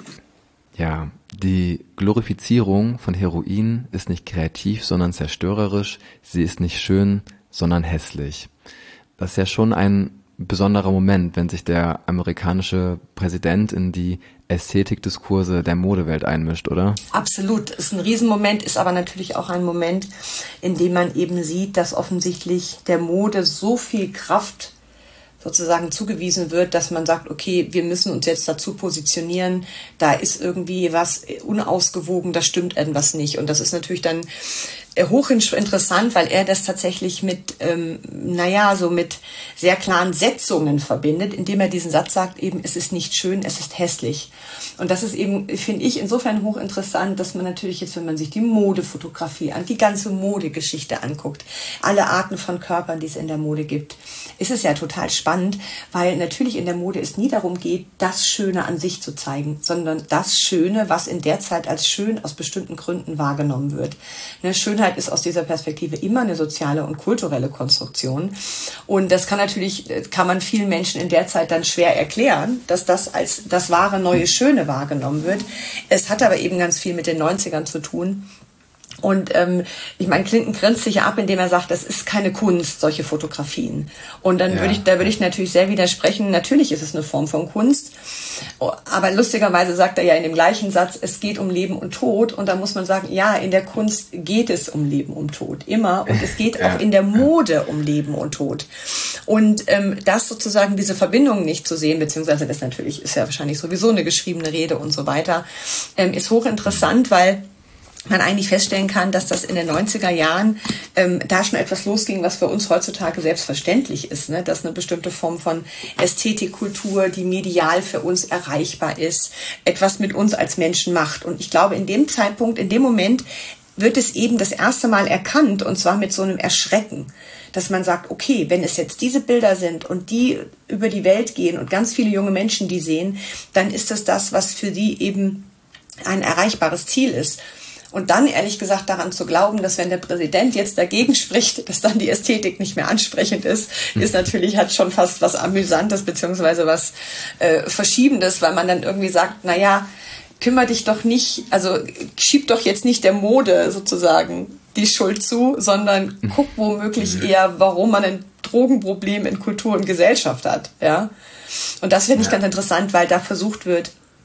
Ja, die Glorifizierung von Heroin ist nicht kreativ, sondern zerstörerisch. Sie ist nicht schön, sondern hässlich. Das ist ja schon ein besonderer Moment, wenn sich der amerikanische Präsident in die Ästhetikdiskurse der Modewelt einmischt, oder? Absolut, ist ein Riesenmoment, ist aber natürlich auch ein Moment, in dem man eben sieht, dass offensichtlich der Mode so viel Kraft sozusagen zugewiesen wird, dass man sagt, okay, wir müssen uns jetzt dazu positionieren, da ist irgendwie was unausgewogen, da stimmt irgendwas nicht. Und das ist natürlich dann hochinteressant, weil er das tatsächlich mit, ähm, naja, so mit sehr klaren Setzungen verbindet, indem er diesen Satz sagt, eben, es ist nicht schön, es ist hässlich. Und das ist eben, finde ich, insofern hochinteressant, dass man natürlich jetzt, wenn man sich die Modefotografie an, die ganze Modegeschichte anguckt, alle Arten von Körpern, die es in der Mode gibt, ist es ja total spannend, weil natürlich in der Mode es nie darum geht, das Schöne an sich zu zeigen, sondern das Schöne, was in der Zeit als schön aus bestimmten Gründen wahrgenommen wird. Ne, Schönheit ist aus dieser Perspektive immer eine soziale und kulturelle Konstruktion. Und das kann natürlich, kann man vielen Menschen in der Zeit dann schwer erklären, dass das als das wahre neue Schöne wahrgenommen wird. Es hat aber eben ganz viel mit den neunzigern zu tun. Und ähm, ich meine, Clinton grenzt sich ja ab, indem er sagt, das ist keine Kunst, solche Fotografien. Und dann ja. würde ich, da würde ich natürlich sehr widersprechen. Natürlich ist es eine Form von Kunst, aber lustigerweise sagt er ja in dem gleichen Satz, es geht um Leben und Tod. Und da muss man sagen, ja, in der Kunst geht es um Leben und Tod immer. Und es geht ja. auch in der Mode um Leben und Tod. Und ähm, das sozusagen diese Verbindung nicht zu sehen, beziehungsweise das natürlich ist ja wahrscheinlich sowieso eine geschriebene Rede und so weiter, ähm, ist hochinteressant, weil man eigentlich feststellen kann, dass das in den neunziger Jahren ähm, da schon etwas losging, was für uns heutzutage selbstverständlich ist, ne? Dass eine bestimmte Form von Ästhetikkultur, die medial für uns erreichbar ist, etwas mit uns als Menschen macht. Und ich glaube, in dem Zeitpunkt, in dem Moment wird es eben das erste Mal erkannt, und zwar mit so einem Erschrecken, dass man sagt, okay, wenn es jetzt diese Bilder sind und die über die Welt gehen und ganz viele junge Menschen die sehen, dann ist es das, was für die eben ein erreichbares Ziel ist. Und dann, ehrlich gesagt, daran zu glauben, dass wenn der Präsident jetzt dagegen spricht, dass dann die Ästhetik nicht mehr ansprechend ist, ist natürlich, hat schon fast was Amüsantes beziehungsweise was äh, Verschiebendes, weil man dann irgendwie sagt, na ja, kümmere dich doch nicht, also schieb doch jetzt nicht der Mode sozusagen die Schuld zu, sondern guck womöglich eher, warum man ein Drogenproblem in Kultur und Gesellschaft hat, ja. Und das finde ich ganz interessant, weil da versucht wird,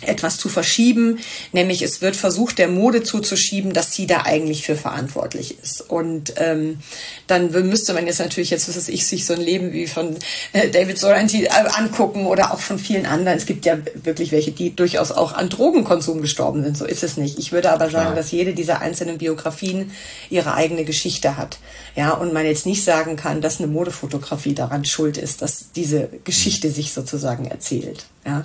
etwas zu verschieben, nämlich es wird versucht, der Mode zuzuschieben, dass sie da eigentlich für verantwortlich ist. Und ähm, dann müsste man jetzt natürlich jetzt, was weiß ich, sich so ein Leben wie von äh, David Sorrenti äh, angucken oder auch von vielen anderen. Es gibt ja wirklich welche, die durchaus auch an Drogenkonsum gestorben sind. So ist es nicht. Ich würde aber sagen, dass jede dieser einzelnen Biografien ihre eigene Geschichte hat. Ja, und man jetzt nicht sagen kann, dass eine Modefotografie daran schuld ist, dass diese Geschichte sich sozusagen erzählt. Ja.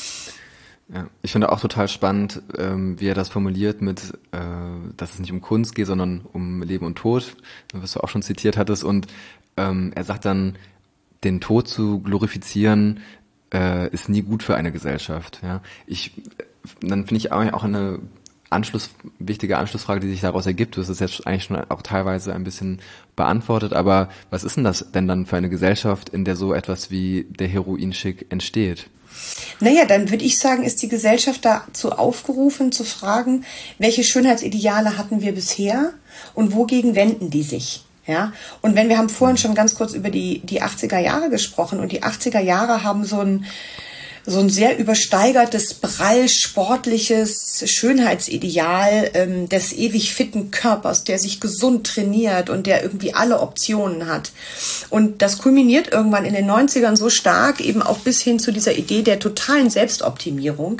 Ja, ich finde auch total spannend, ähm, wie er das formuliert mit, äh, dass es nicht um Kunst geht, sondern um Leben und Tod, was du auch schon zitiert hattest. Und ähm, er sagt dann, den Tod zu glorifizieren, äh, ist nie gut für eine Gesellschaft. Ja, ich, dann finde ich auch, auch eine Anschluss, wichtige Anschlussfrage, die sich daraus ergibt. Du hast es jetzt eigentlich schon auch teilweise ein bisschen beantwortet, aber was ist denn das denn dann für eine Gesellschaft, in der so etwas wie der Heroinschick entsteht? Naja, dann würde ich sagen, ist die Gesellschaft dazu aufgerufen, zu fragen, welche Schönheitsideale hatten wir bisher und wogegen wenden die sich? Ja, und wenn wir haben vorhin schon ganz kurz über die, die achtziger Jahre gesprochen und die achtziger Jahre haben so ein, so ein sehr übersteigertes, prall sportliches Schönheitsideal ähm, des ewig fitten Körpers, der sich gesund trainiert und der irgendwie alle Optionen hat. Und das kulminiert irgendwann in den neunzigern so stark, eben auch bis hin zu dieser Idee der totalen Selbstoptimierung.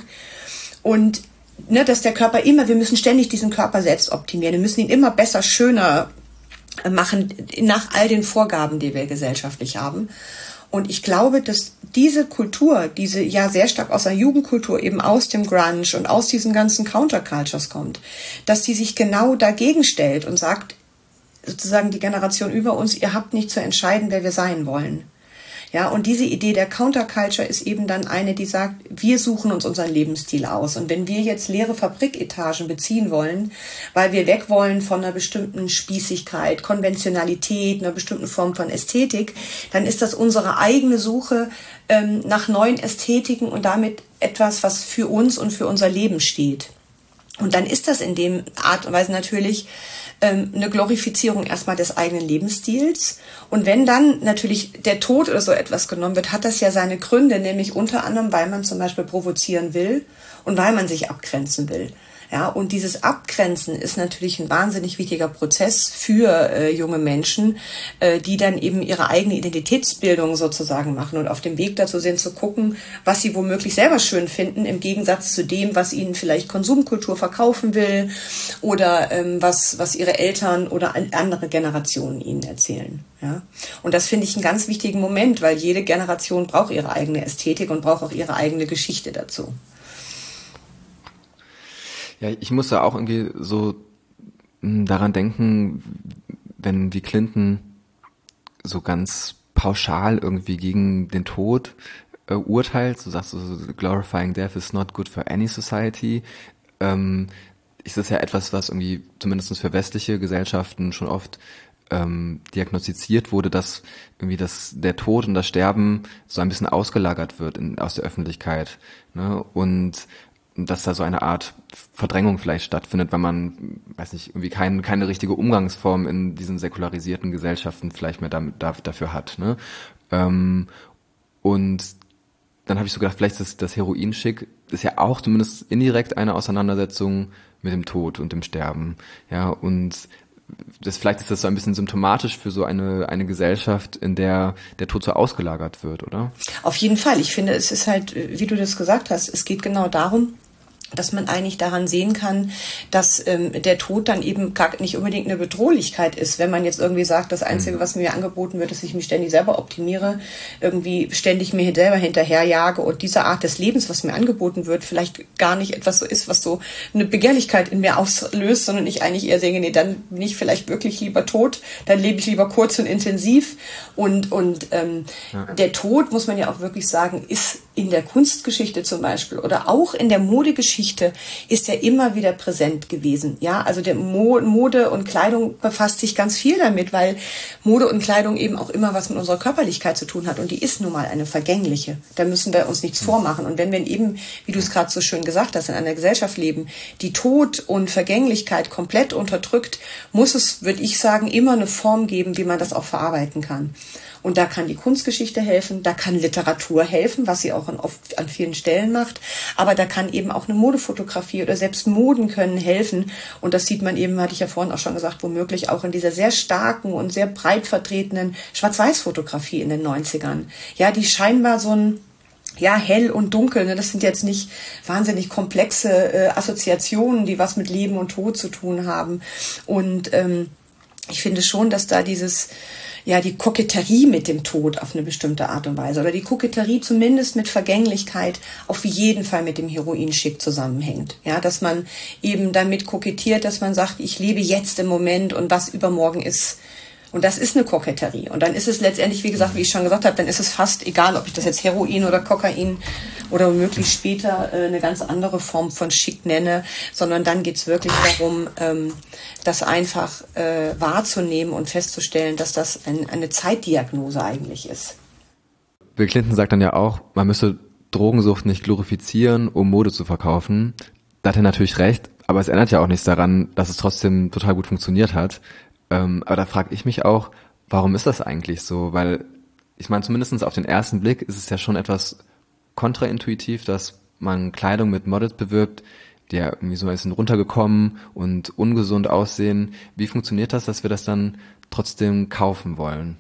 Und ne, dass der Körper immer, wir müssen ständig diesen Körper selbst optimieren, wir müssen ihn immer besser, schöner machen, nach all den Vorgaben, die wir gesellschaftlich haben. Und ich glaube, dass diese Kultur, diese ja sehr stark aus der Jugendkultur, eben aus dem Grunge und aus diesen ganzen Countercultures kommt, dass die sich genau dagegen stellt und sagt, sozusagen die Generation über uns, ihr habt nicht zu entscheiden, wer wir sein wollen. Ja, und diese Idee der Counterculture ist eben dann eine, die sagt, wir suchen uns unseren Lebensstil aus. Und wenn wir jetzt leere Fabriketagen beziehen wollen, weil wir weg wollen von einer bestimmten Spießigkeit, Konventionalität, einer bestimmten Form von Ästhetik, dann ist das unsere eigene Suche ähm, nach neuen Ästhetiken und damit etwas, was für uns und für unser Leben steht. Und dann ist das in dem Art und Weise natürlich ähm, eine Glorifizierung erstmal des eigenen Lebensstils. Und wenn dann natürlich der Tod oder so etwas genommen wird, hat das ja seine Gründe, nämlich unter anderem, weil man zum Beispiel provozieren will und weil man sich abgrenzen will. Ja, und dieses Abgrenzen ist natürlich ein wahnsinnig wichtiger Prozess für äh, junge Menschen, äh, die dann eben ihre eigene Identitätsbildung sozusagen machen und auf dem Weg dazu sind, zu gucken, was sie womöglich selber schön finden, im Gegensatz zu dem, was ihnen vielleicht Konsumkultur verkaufen will oder ähm, was, was ihre Eltern oder andere Generationen ihnen erzählen. Ja, und das finde ich einen ganz wichtigen Moment, weil jede Generation braucht ihre eigene Ästhetik und braucht auch ihre eigene Geschichte dazu. Ja, ich musste auch irgendwie so daran denken, wenn wie Clinton so ganz pauschal irgendwie gegen den Tod äh, urteilt, so sagst du, glorifying death is not good for any society, ähm, ist das ja etwas, was irgendwie zumindest für westliche Gesellschaften schon oft ähm, diagnostiziert wurde, dass irgendwie das, der Tod und das Sterben so ein bisschen ausgelagert wird in, aus der Öffentlichkeit, ne? Und dass da so eine Art Verdrängung vielleicht stattfindet, weil man, weiß nicht, irgendwie kein, keine richtige Umgangsform in diesen säkularisierten Gesellschaften vielleicht mehr damit, da, dafür hat. Ne? Ähm, und dann habe ich so gedacht, vielleicht ist das Heroinschick ist ja auch zumindest indirekt eine Auseinandersetzung mit dem Tod und dem Sterben. Ja, und das, vielleicht ist das so ein bisschen symptomatisch für so eine, eine Gesellschaft, in der der Tod so ausgelagert wird, oder? Auf jeden Fall. Ich finde, es ist halt, wie du das gesagt hast, es geht genau darum, dass man eigentlich daran sehen kann, dass ähm, der Tod dann eben gar nicht unbedingt eine Bedrohlichkeit ist. Wenn man jetzt irgendwie sagt, das Einzige, was mir angeboten wird, ist, dass ich mich ständig selber optimiere, irgendwie ständig mir selber hinterherjage und diese Art des Lebens, was mir angeboten wird, vielleicht gar nicht etwas so ist, was so eine Begehrlichkeit in mir auslöst, sondern ich eigentlich eher denke, nee, dann bin ich vielleicht wirklich lieber tot, dann lebe ich lieber kurz und intensiv. Und, und ähm, ja. Der Tod, muss man ja auch wirklich sagen, ist in der Kunstgeschichte zum Beispiel oder auch in der Modegeschichte Kunstgeschichte ist ja immer wieder präsent gewesen. Ja, also der Mo- Mode und Kleidung befasst sich ganz viel damit, weil Mode und Kleidung eben auch immer was mit unserer Körperlichkeit zu tun hat und die ist nun mal eine vergängliche. Da müssen wir uns nichts vormachen. Und wenn wir eben, wie du es gerade so schön gesagt hast, in einer Gesellschaft leben, die Tod und Vergänglichkeit komplett unterdrückt, muss es, würde ich sagen, immer eine Form geben, wie man das auch verarbeiten kann. Und da kann die Kunstgeschichte helfen, da kann Literatur helfen, was sie auch an, oft an vielen Stellen macht. Aber da kann eben auch eine Modefotografie oder selbst Moden können helfen. Und das sieht man eben, hatte ich ja vorhin auch schon gesagt, womöglich auch in dieser sehr starken und sehr breit vertretenen Schwarz-Weiß-Fotografie in den neunzigern. Ja, die scheinbar so ein ja, hell und dunkel, ne? Das sind jetzt nicht wahnsinnig komplexe äh, Assoziationen, die was mit Leben und Tod zu tun haben. Und ähm, ich finde schon, dass da dieses ja, die Koketterie mit dem Tod auf eine bestimmte Art und Weise oder die Koketterie zumindest mit Vergänglichkeit auf jeden Fall mit dem Heroinschick zusammenhängt. Ja, dass man eben damit kokettiert, dass man sagt, ich lebe jetzt im Moment und was übermorgen ist. Und das ist eine Koketterie. Und dann ist es letztendlich, wie gesagt, wie ich schon gesagt habe, dann ist es fast egal, ob ich das jetzt Heroin oder Kokain oder möglichst später äh, eine ganz andere Form von Schick nenne, sondern dann geht's wirklich darum, ähm, das einfach äh, wahrzunehmen und festzustellen, dass das ein, eine Zeitdiagnose eigentlich ist. Bill Clinton sagt dann ja auch, man müsse Drogensucht nicht glorifizieren, um Mode zu verkaufen. Da hat er natürlich recht, aber es ändert ja auch nichts daran, dass es trotzdem total gut funktioniert hat. Ähm, aber da frage ich mich auch, warum ist das eigentlich so? Weil, ich meine, zumindest auf den ersten Blick ist es ja schon etwas kontraintuitiv, dass man Kleidung mit Models bewirbt, die ja irgendwie so ein bisschen runtergekommen und ungesund aussehen. Wie funktioniert das, dass wir das dann trotzdem kaufen wollen?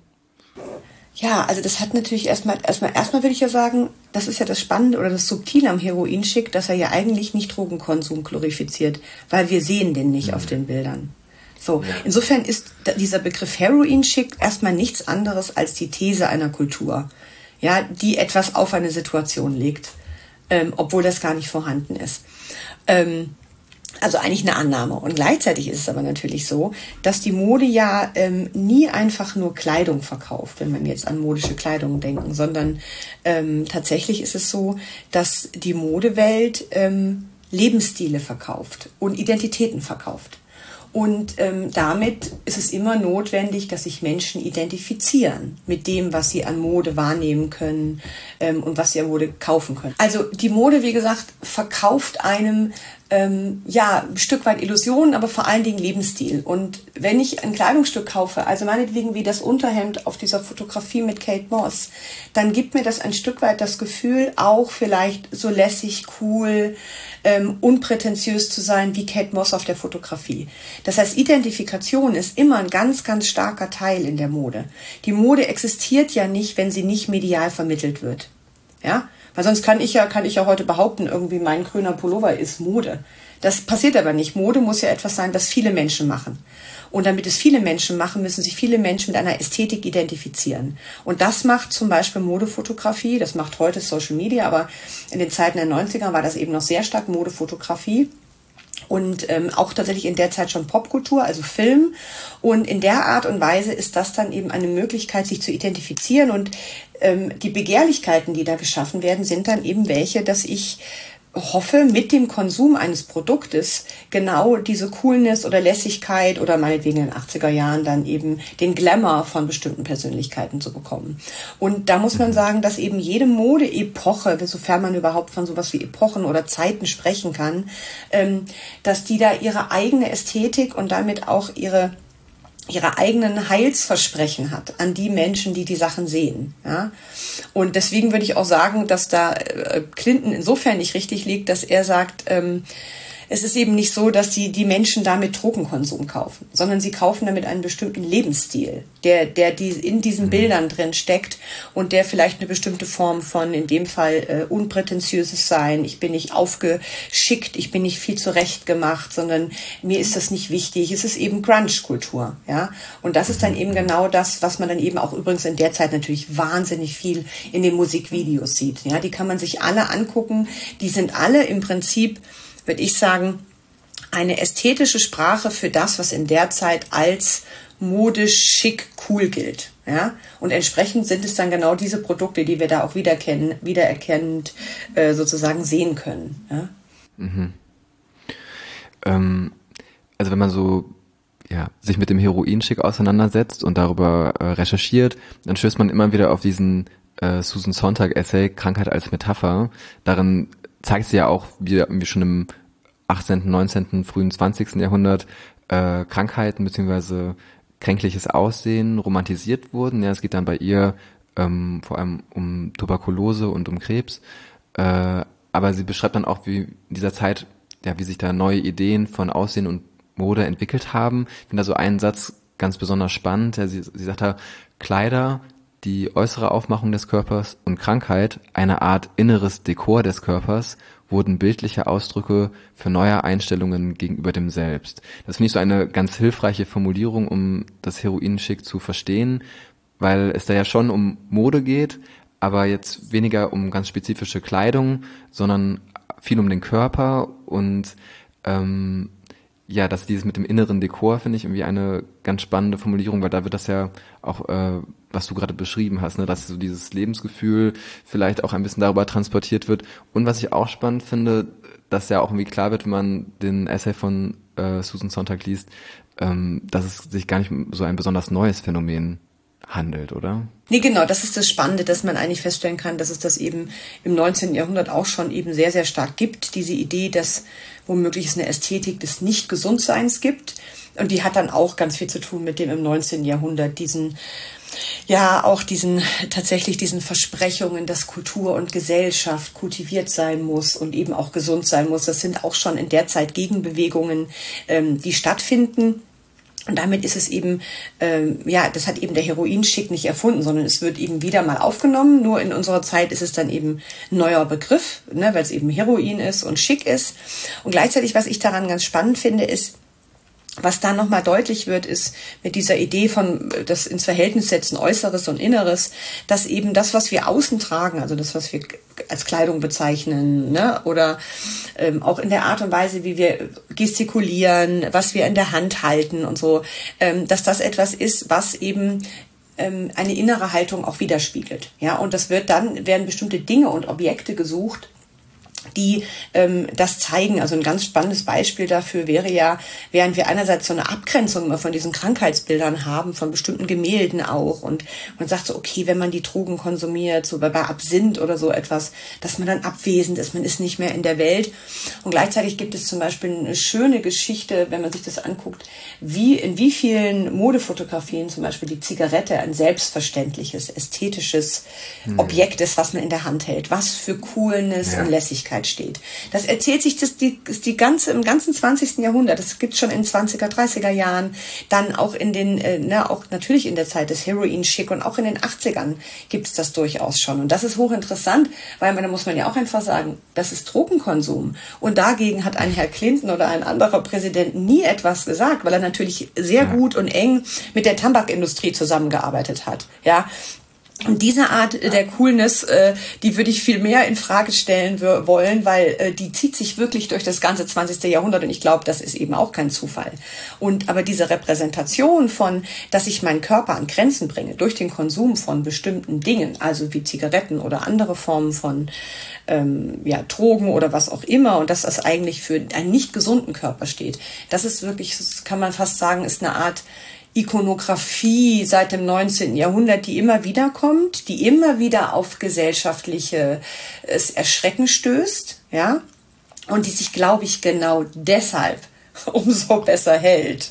Ja, also das hat natürlich erstmal, erstmal, erstmal würde ich ja sagen, das ist ja das Spannende oder das Subtile am Heroinschick, dass er ja eigentlich nicht Drogenkonsum glorifiziert, weil wir sehen den nicht mhm. auf den Bildern. So, insofern ist dieser Begriff Heroinschick erstmal nichts anderes als die These einer Kultur, ja, die etwas auf eine Situation legt, ähm, obwohl das gar nicht vorhanden ist. Ähm, also eigentlich eine Annahme. Und gleichzeitig ist es aber natürlich so, dass die Mode ja ähm, nie einfach nur Kleidung verkauft, wenn man jetzt an modische Kleidung denken, sondern ähm, tatsächlich ist es so, dass die Modewelt ähm, Lebensstile verkauft und Identitäten verkauft. Und ähm, damit ist es immer notwendig, dass sich Menschen identifizieren mit dem, was sie an Mode wahrnehmen können ähm, und was sie an Mode kaufen können. Also die Mode, wie gesagt, verkauft einem ähm, ja ein Stück weit Illusionen, aber vor allen Dingen Lebensstil. Und wenn ich ein Kleidungsstück kaufe, also meinetwegen wie das Unterhemd auf dieser Fotografie mit Kate Moss, dann gibt mir das ein Stück weit das Gefühl, auch vielleicht so lässig, cool, ähm, unprätentiös zu sein wie Kate Moss auf der Fotografie. Das heißt, Identifikation ist immer ein ganz, ganz starker Teil in der Mode. Die Mode existiert ja nicht, wenn sie nicht medial vermittelt wird. Ja? Weil sonst kann ich ja, kann ich ja heute behaupten, irgendwie mein grüner Pullover ist Mode. Das passiert aber nicht. Mode muss ja etwas sein, das viele Menschen machen. Und damit es viele Menschen machen, müssen sich viele Menschen mit einer Ästhetik identifizieren. Und das macht zum Beispiel Modefotografie, das macht heute Social Media, aber in den Zeiten der neunziger war das eben noch sehr stark Modefotografie. Und ähm, auch tatsächlich in der Zeit schon Popkultur, also Film. Und in der Art und Weise ist das dann eben eine Möglichkeit, sich zu identifizieren. Und ähm, die Begehrlichkeiten, die da geschaffen werden, sind dann eben welche, dass ich hoffe, mit dem Konsum eines Produktes genau diese Coolness oder Lässigkeit oder meinetwegen in den achtziger Jahren dann eben den Glamour von bestimmten Persönlichkeiten zu bekommen. Und da muss man sagen, dass eben jede Mode-Epoche, sofern man überhaupt von sowas wie Epochen oder Zeiten sprechen kann, ähm, dass die da ihre eigene Ästhetik und damit auch ihre ihre eigenen Heilsversprechen hat an die Menschen, die die Sachen sehen. Ja? Und deswegen würde ich auch sagen, dass da äh, Clinton insofern nicht richtig liegt, dass er sagt, ähm, es ist eben nicht so, dass die, die Menschen damit Drogenkonsum kaufen, sondern sie kaufen damit einen bestimmten Lebensstil, der, der die in diesen Bildern drin steckt und der vielleicht eine bestimmte Form von, in dem Fall, äh, unprätentiöses Sein. Ich bin nicht aufgeschickt, ich bin nicht viel zurechtgemacht, sondern mir ist das nicht wichtig. Es ist eben Grunge-Kultur, ja. Und das ist dann eben genau das, was man dann eben auch übrigens in der Zeit natürlich wahnsinnig viel in den Musikvideos sieht. Ja, die kann man sich alle angucken. Die sind alle im Prinzip, würde ich sagen, eine ästhetische Sprache für das, was in der Zeit als modisch, schick, cool gilt. Ja? Und entsprechend sind es dann genau diese Produkte, die wir da auch wiedererkennen, wiedererkennend äh, sozusagen sehen können. Ja? Mhm. Ähm, also wenn man so ja, sich mit dem Heroinschick auseinandersetzt und darüber äh, recherchiert, dann stößt man immer wieder auf diesen äh, Susan Sontag-Essay Krankheit als Metapher. Darin zeigt sie ja auch, wie irgendwie schon im achtzehnten, neunzehnten, frühen zwanzigsten Jahrhundert äh, Krankheiten bzw. kränkliches Aussehen romantisiert wurden. Ja, es geht dann bei ihr ähm, vor allem um Tuberkulose und um Krebs. Äh, aber sie beschreibt dann auch, wie in dieser Zeit, ja, wie sich da neue Ideen von Aussehen und Mode entwickelt haben. Ich finde da so einen Satz ganz besonders spannend. Ja, sie, sie sagt da, Kleider, die äußere Aufmachung des Körpers und Krankheit, eine Art inneres Dekor des Körpers, wurden bildliche Ausdrücke für neue Einstellungen gegenüber dem Selbst. Das finde ich so eine ganz hilfreiche Formulierung, um das Heroinschick zu verstehen, weil es da ja schon um Mode geht, aber jetzt weniger um ganz spezifische Kleidung, sondern viel um den Körper und ähm, ja, dass dieses mit dem inneren Dekor finde ich irgendwie eine ganz spannende Formulierung, weil da wird das ja auch, äh, was du gerade beschrieben hast, ne, dass so dieses Lebensgefühl vielleicht auch ein bisschen darüber transportiert wird. Und was ich auch spannend finde, dass ja auch irgendwie klar wird, wenn man den Essay von äh, Susan Sontag liest, ähm, dass es sich gar nicht um so ein besonders neues Phänomen handelt, oder? Nee, genau, das ist das Spannende, dass man eigentlich feststellen kann, dass es das eben im neunzehnten. Jahrhundert auch schon eben sehr, sehr stark gibt. Diese Idee, dass womöglich es eine Ästhetik des Nicht-Gesundseins gibt. Und die hat dann auch ganz viel zu tun mit dem im neunzehnten. Jahrhundert, diesen, ja, auch diesen, tatsächlich diesen Versprechungen, dass Kultur und Gesellschaft kultiviert sein muss und eben auch gesund sein muss. Das sind auch schon in der Zeit Gegenbewegungen, ähm, die stattfinden. Und damit ist es eben, ähm, ja, das hat eben der Heroinschick nicht erfunden, sondern es wird eben wieder mal aufgenommen. Nur in unserer Zeit ist es dann eben ein neuer Begriff, ne, weil es eben Heroin ist und schick ist. Und gleichzeitig, was ich daran ganz spannend finde, ist, was da nochmal deutlich wird, ist mit dieser Idee von das ins Verhältnis setzen, Äußeres und Inneres, dass eben das, was wir außen tragen, also das, was wir als Kleidung bezeichnen, ne, oder ähm, auch in der Art und Weise, wie wir gestikulieren, was wir in der Hand halten und so, ähm, dass das etwas ist, was eben ähm, eine innere Haltung auch widerspiegelt. Ja, und das wird dann, werden bestimmte Dinge und Objekte gesucht, die ähm, das zeigen. Also ein ganz spannendes Beispiel dafür wäre ja, während wir einerseits so eine Abgrenzung immer von diesen Krankheitsbildern haben, von bestimmten Gemälden auch, und man sagt so, okay, wenn man die Drogen konsumiert, so bei Absinth oder so etwas, dass man dann abwesend ist, man ist nicht mehr in der Welt. Und gleichzeitig gibt es zum Beispiel eine schöne Geschichte, wenn man sich das anguckt, wie in wie vielen Modefotografien zum Beispiel die Zigarette ein selbstverständliches, ästhetisches hm. Objekt ist, was man in der Hand hält, was für Coolness ja. und Lässigkeit steht. Das erzählt sich das die, die ganze, im ganzen zwanzigsten. Jahrhundert. Das gibt es schon in zwanziger, dreißiger Jahren, dann auch in den, äh, na, auch natürlich in der Zeit des Heroin-Schick und auch in den achtzigern gibt es das durchaus schon. Und das ist hochinteressant, weil man, da muss man ja auch einfach sagen, das ist Drogenkonsum. Und dagegen hat ein Herr Clinton oder ein anderer Präsident nie etwas gesagt, weil er natürlich sehr gut und eng mit der Tabakindustrie zusammengearbeitet hat. Ja. Und diese Art der Coolness, äh, die würde ich viel mehr in Frage stellen w- wollen, weil äh, die zieht sich wirklich durch das ganze zwanzigste. Jahrhundert und ich glaube, das ist eben auch kein Zufall. Und aber diese Repräsentation von, dass ich meinen Körper an Grenzen bringe durch den Konsum von bestimmten Dingen, also wie Zigaretten oder andere Formen von ähm, ja, Drogen oder was auch immer, und dass das eigentlich für einen nicht gesunden Körper steht, das ist wirklich, das kann man fast sagen, ist eine Art Ikonografie seit dem neunzehnten. Jahrhundert, die immer wieder kommt, die immer wieder auf gesellschaftliches Erschrecken stößt, ja, und die sich, glaube ich, genau deshalb umso besser hält.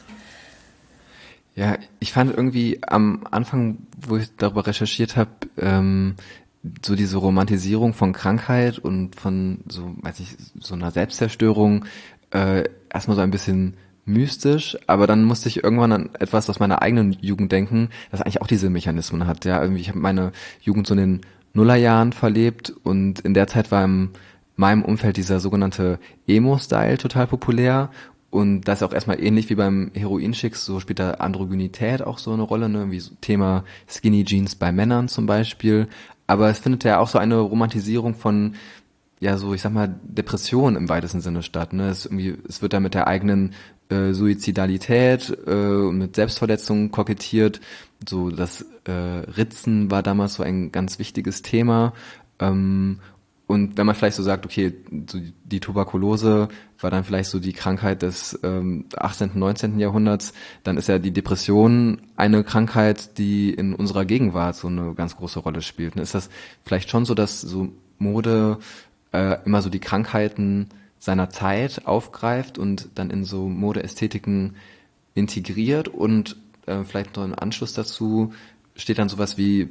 Ja, ich fand irgendwie am Anfang, wo ich darüber recherchiert habe, ähm, so diese Romantisierung von Krankheit und von so, weiß ich, so einer Selbstzerstörung äh, erstmal so ein bisschen mystisch, aber dann musste ich irgendwann an etwas aus meiner eigenen Jugend denken, das eigentlich auch diese Mechanismen hat. Ja, irgendwie, ich habe meine Jugend so in den Nullerjahren verlebt und in der Zeit war in meinem Umfeld dieser sogenannte Emo-Style total populär. Und das ist auch erstmal ähnlich wie beim Heroinschick, so spielt da Androgynität auch so eine Rolle, ne, wie so Thema Skinny Jeans bei Männern zum Beispiel. Aber es findet ja auch so eine Romantisierung von, ja, so, ich sag mal, Depression im weitesten Sinne statt, ne. Es irgendwie, es wird da mit der eigenen äh, Suizidalität äh, und mit Selbstverletzungen kokettiert. So, das äh, Ritzen war damals so ein ganz wichtiges Thema. Ähm, Und wenn man vielleicht so sagt, okay, so die Tuberkulose war dann vielleicht so die Krankheit des ähm, achtzehnten, neunzehnten Jahrhunderts, dann ist ja die Depression eine Krankheit, die in unserer Gegenwart so eine ganz große Rolle spielt. Und ist das vielleicht schon so, dass so Mode äh, immer so die Krankheiten seiner Zeit aufgreift und dann in so Modeästhetiken integriert und äh, vielleicht noch im Anschluss dazu steht dann sowas wie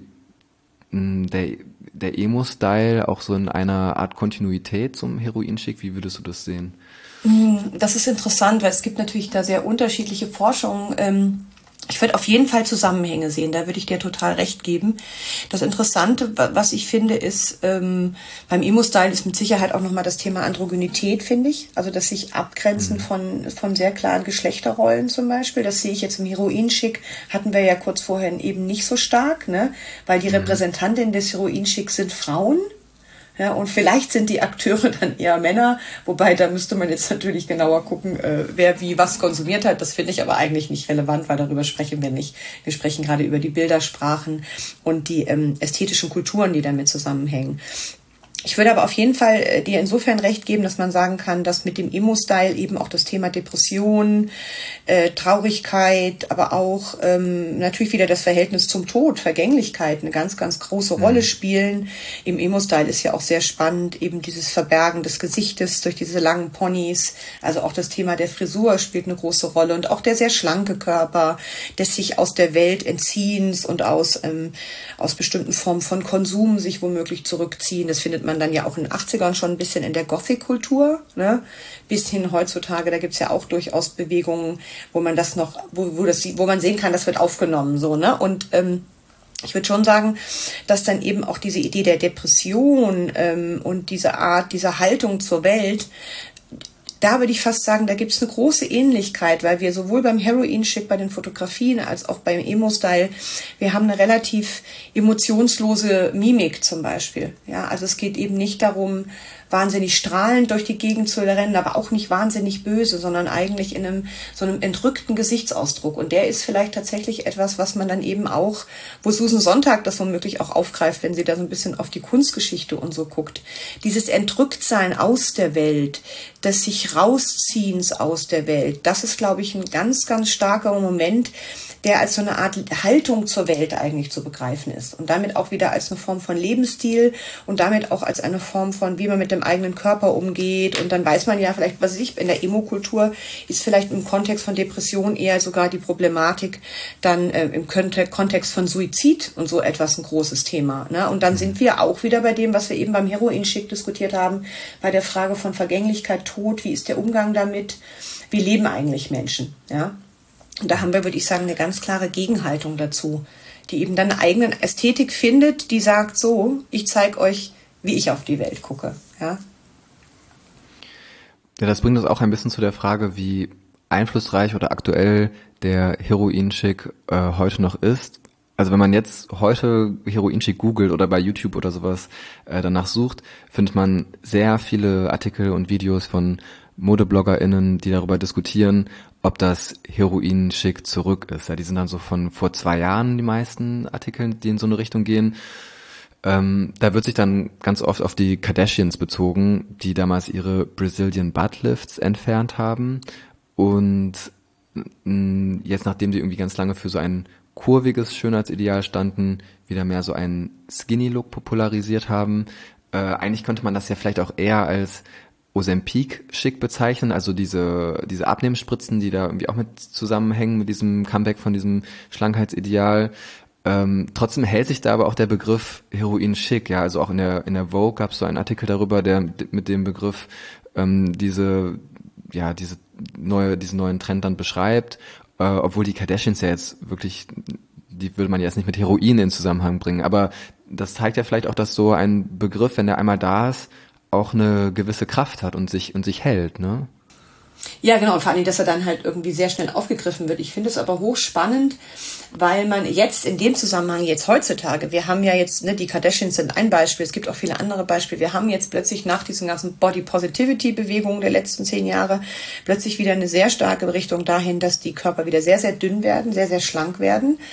Der, der Emo-Style auch so in einer Art Kontinuität zum Heroin-Chic? Wie würdest du das sehen? Das ist interessant, weil es gibt natürlich da sehr unterschiedliche Forschungen. Ich würde auf jeden Fall Zusammenhänge sehen, da würde ich dir total recht geben. Das Interessante, was ich finde, ist, ähm, beim Emo-Style ist mit Sicherheit auch nochmal das Thema Androgynität, finde ich. Also das sich abgrenzen mhm. von, von sehr klaren Geschlechterrollen zum Beispiel. Das sehe ich jetzt im Heroin-Chic, hatten wir ja kurz vorher eben nicht so stark, ne? Weil die mhm. Repräsentantinnen des Heroin-Chics sind Frauen. Ja, und vielleicht sind die Akteure dann eher Männer, wobei da müsste man jetzt natürlich genauer gucken, äh, wer wie was konsumiert hat. Das finde ich aber eigentlich nicht relevant, weil darüber sprechen wir nicht. Wir sprechen gerade über die Bildersprachen und die ähm, ästhetischen Kulturen, die damit zusammenhängen. Ich würde aber auf jeden Fall äh, dir insofern recht geben, dass man sagen kann, dass mit dem Emo-Style eben auch das Thema Depression, äh, Traurigkeit, aber auch ähm, natürlich wieder das Verhältnis zum Tod, Vergänglichkeit eine ganz, ganz große Rolle spielen. Im Emo-Style ist ja auch sehr spannend eben dieses Verbergen des Gesichtes durch diese langen Ponys. Also auch das Thema der Frisur spielt eine große Rolle und auch der sehr schlanke Körper, des sich aus der Welt entziehens und aus, ähm, aus bestimmten Formen von Konsum sich womöglich zurückziehen. Das findet man dann ja auch in den achtzigern schon ein bisschen in der Gothic-Kultur, ne? Bis hin heutzutage, da gibt's ja auch durchaus Bewegungen, wo man das noch, wo, wo das, wo man sehen kann, das wird aufgenommen, so, ne? Und ähm, ich würde schon sagen, dass dann eben auch diese Idee der Depression ähm, und diese Art, diese Haltung zur Welt, da würde ich fast sagen, da gibt es eine große Ähnlichkeit, weil wir sowohl beim Heroin-Chic, bei den Fotografien, als auch beim Emo-Style, wir haben eine relativ emotionslose Mimik zum Beispiel. Ja, also es geht eben nicht darum, wahnsinnig strahlend durch die Gegend zu rennen, aber auch nicht wahnsinnig böse, sondern eigentlich in einem so einem entrückten Gesichtsausdruck. Und der ist vielleicht tatsächlich etwas, was man dann eben auch, wo Susan Sontag das womöglich auch aufgreift, wenn sie da so ein bisschen auf die Kunstgeschichte und so guckt. Dieses Entrücktsein aus der Welt, des sich Rausziehens aus der Welt, das ist, glaube ich, ein ganz, ganz starker Moment, der als so eine Art Haltung zur Welt eigentlich zu begreifen ist und damit auch wieder als eine Form von Lebensstil und damit auch als eine Form von, wie man mit dem eigenen Körper umgeht. Und dann weiß man ja vielleicht, was weiß ich, in der Emo-Kultur ist vielleicht im Kontext von Depression eher sogar die Problematik dann äh, im Kontext von Suizid und so etwas ein großes Thema, ne? Und dann sind wir auch wieder bei dem, was wir eben beim Heroin-Chic diskutiert haben, bei der Frage von Vergänglichkeit, Tod, wie ist der Umgang damit, wie leben eigentlich Menschen, ja? Und da haben wir, würde ich sagen, eine ganz klare Gegenhaltung dazu, die eben dann eine eigene Ästhetik findet, die sagt so, ich zeige euch, wie ich auf die Welt gucke. Ja? Ja, das bringt uns auch ein bisschen zu der Frage, wie einflussreich oder aktuell der Heroin-Chic äh, heute noch ist. Also wenn man jetzt heute Heroin-Chic googelt oder bei YouTube oder sowas äh, danach sucht, findet man sehr viele Artikel und Videos von ModebloggerInnen, die darüber diskutieren, ob das Heroin-Chic zurück ist. Ja, die sind dann so von vor zwei Jahren die meisten Artikel, die in so eine Richtung gehen. Ähm, da wird sich dann ganz oft auf die Kardashians bezogen, die damals ihre Brazilian Butt Lifts entfernt haben und mh, jetzt, nachdem sie irgendwie ganz lange für so ein kurviges Schönheitsideal standen, wieder mehr so einen Skinny-Look popularisiert haben. Äh, eigentlich könnte man das ja vielleicht auch eher als Ozempic-Chic bezeichnen, also diese diese Abnehmspritzen, die da irgendwie auch mit zusammenhängen mit diesem Comeback von diesem Schlankheitsideal. Ähm, trotzdem hält sich da aber auch der Begriff Heroin-Chic, ja, also auch in der in der Vogue gab es so einen Artikel darüber, der mit dem Begriff ähm, diese ja diese neue diesen neuen Trend dann beschreibt, äh, obwohl die Kardashians ja jetzt wirklich, die würde man jetzt nicht mit Heroin in Zusammenhang bringen, aber das zeigt ja vielleicht auch, dass so ein Begriff, wenn der einmal da ist, auch eine gewisse Kraft hat und sich und sich hält, ne? Ja, genau, und vor allem, dass er dann halt irgendwie sehr schnell aufgegriffen wird. Ich finde es aber hochspannend, weil man jetzt in dem Zusammenhang, jetzt heutzutage, wir haben ja jetzt, ne, die Kardashians sind ein Beispiel, es gibt auch viele andere Beispiele, wir haben jetzt plötzlich nach diesen ganzen Body-Positivity-Bewegungen der letzten zehn Jahre plötzlich wieder eine sehr starke Richtung dahin, dass die Körper wieder sehr, sehr dünn werden, sehr, sehr schlank werden.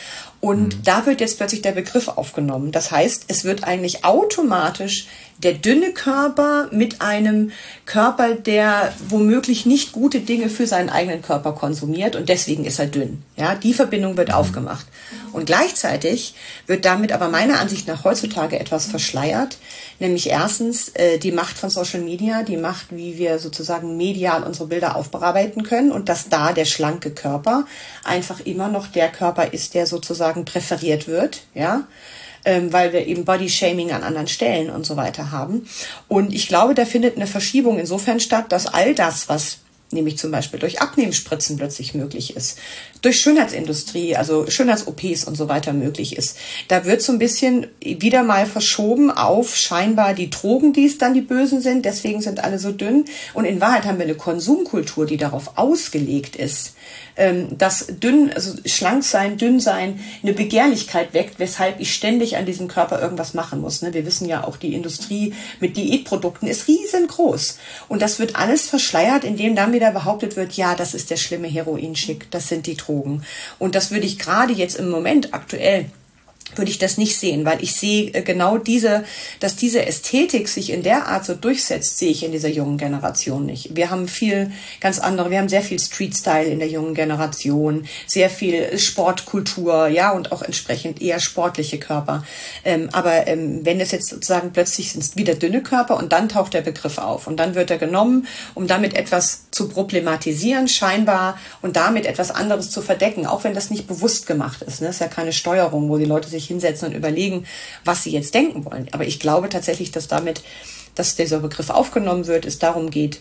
Und mhm. da wird jetzt plötzlich der Begriff aufgenommen. Das heißt, es wird eigentlich automatisch der dünne Körper mit einem Körper, der womöglich nicht gute Dinge für seinen eigenen Körper konsumiert und deswegen ist er dünn. Ja, die Verbindung wird mhm. aufgemacht. Und gleichzeitig wird damit aber meiner Ansicht nach heutzutage etwas verschleiert, nämlich erstens äh, die Macht von Social Media, die Macht, wie wir sozusagen medial unsere Bilder aufbearbeiten können und dass da der schlanke Körper einfach immer noch der Körper ist, der sozusagen präferiert wird, ja, ähm, weil wir eben Body-Shaming an anderen Stellen und so weiter haben. Und ich glaube, da findet eine Verschiebung insofern statt, dass all das, was nämlich zum Beispiel durch Abnehmspritzen plötzlich möglich ist, durch Schönheitsindustrie, also Schönheits-O Ps und so weiter möglich ist. Da wird so ein bisschen wieder mal verschoben auf scheinbar die Drogen, die es dann die Bösen sind, deswegen sind alle so dünn. Und in Wahrheit haben wir eine Konsumkultur, die darauf ausgelegt ist, dass dünn, also schlank sein, dünn sein, eine Begehrlichkeit weckt, weshalb ich ständig an diesem Körper irgendwas machen muss. Wir wissen ja auch, die Industrie mit Diätprodukten ist riesengroß. Und das wird alles verschleiert, indem dann wieder behauptet wird, ja, das ist der schlimme Heroinschick, das sind die Drogen. Und das würde ich gerade jetzt im Moment aktuell würde ich das nicht sehen, weil ich sehe genau diese, dass diese Ästhetik sich in der Art so durchsetzt, sehe ich in dieser jungen Generation nicht. Wir haben viel ganz andere, wir haben sehr viel Street-Style in der jungen Generation, sehr viel Sportkultur, ja, und auch entsprechend eher sportliche Körper. Ähm, aber ähm, wenn es jetzt sozusagen plötzlich sind es wieder dünne Körper und dann taucht der Begriff auf und dann wird er genommen, um damit etwas zu problematisieren, scheinbar, und damit etwas anderes zu verdecken, auch wenn das nicht bewusst gemacht ist. Ne? Das ist ja keine Steuerung, wo die Leute sich hinsetzen und überlegen, was sie jetzt denken wollen. Aber ich glaube tatsächlich, dass damit, dass dieser Begriff aufgenommen wird, es darum geht,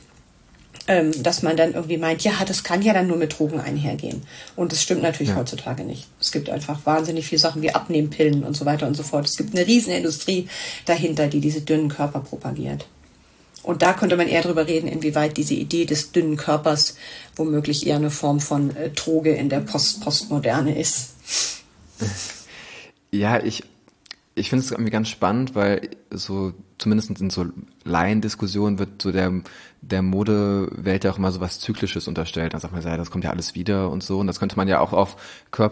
ähm, dass man dann irgendwie meint, ja, das kann ja dann nur mit Drogen einhergehen. Und das stimmt natürlich ja. heutzutage nicht. Es gibt einfach wahnsinnig viele Sachen wie Abnehmpillen und so weiter und so fort. Es gibt eine riesen Industrie dahinter, die diese dünnen Körper propagiert. Und da könnte man eher drüber reden, inwieweit diese Idee des dünnen Körpers womöglich eher eine Form von äh, Droge in der Post- Postmoderne ist. Ja, ich, ich finde es irgendwie ganz spannend, weil so zumindest in so Laiendiskussionen wird so der, der Modewelt ja auch immer so was Zyklisches unterstellt. Dann sagt man, ja, das kommt ja alles wieder und so. Und das könnte man ja auch auf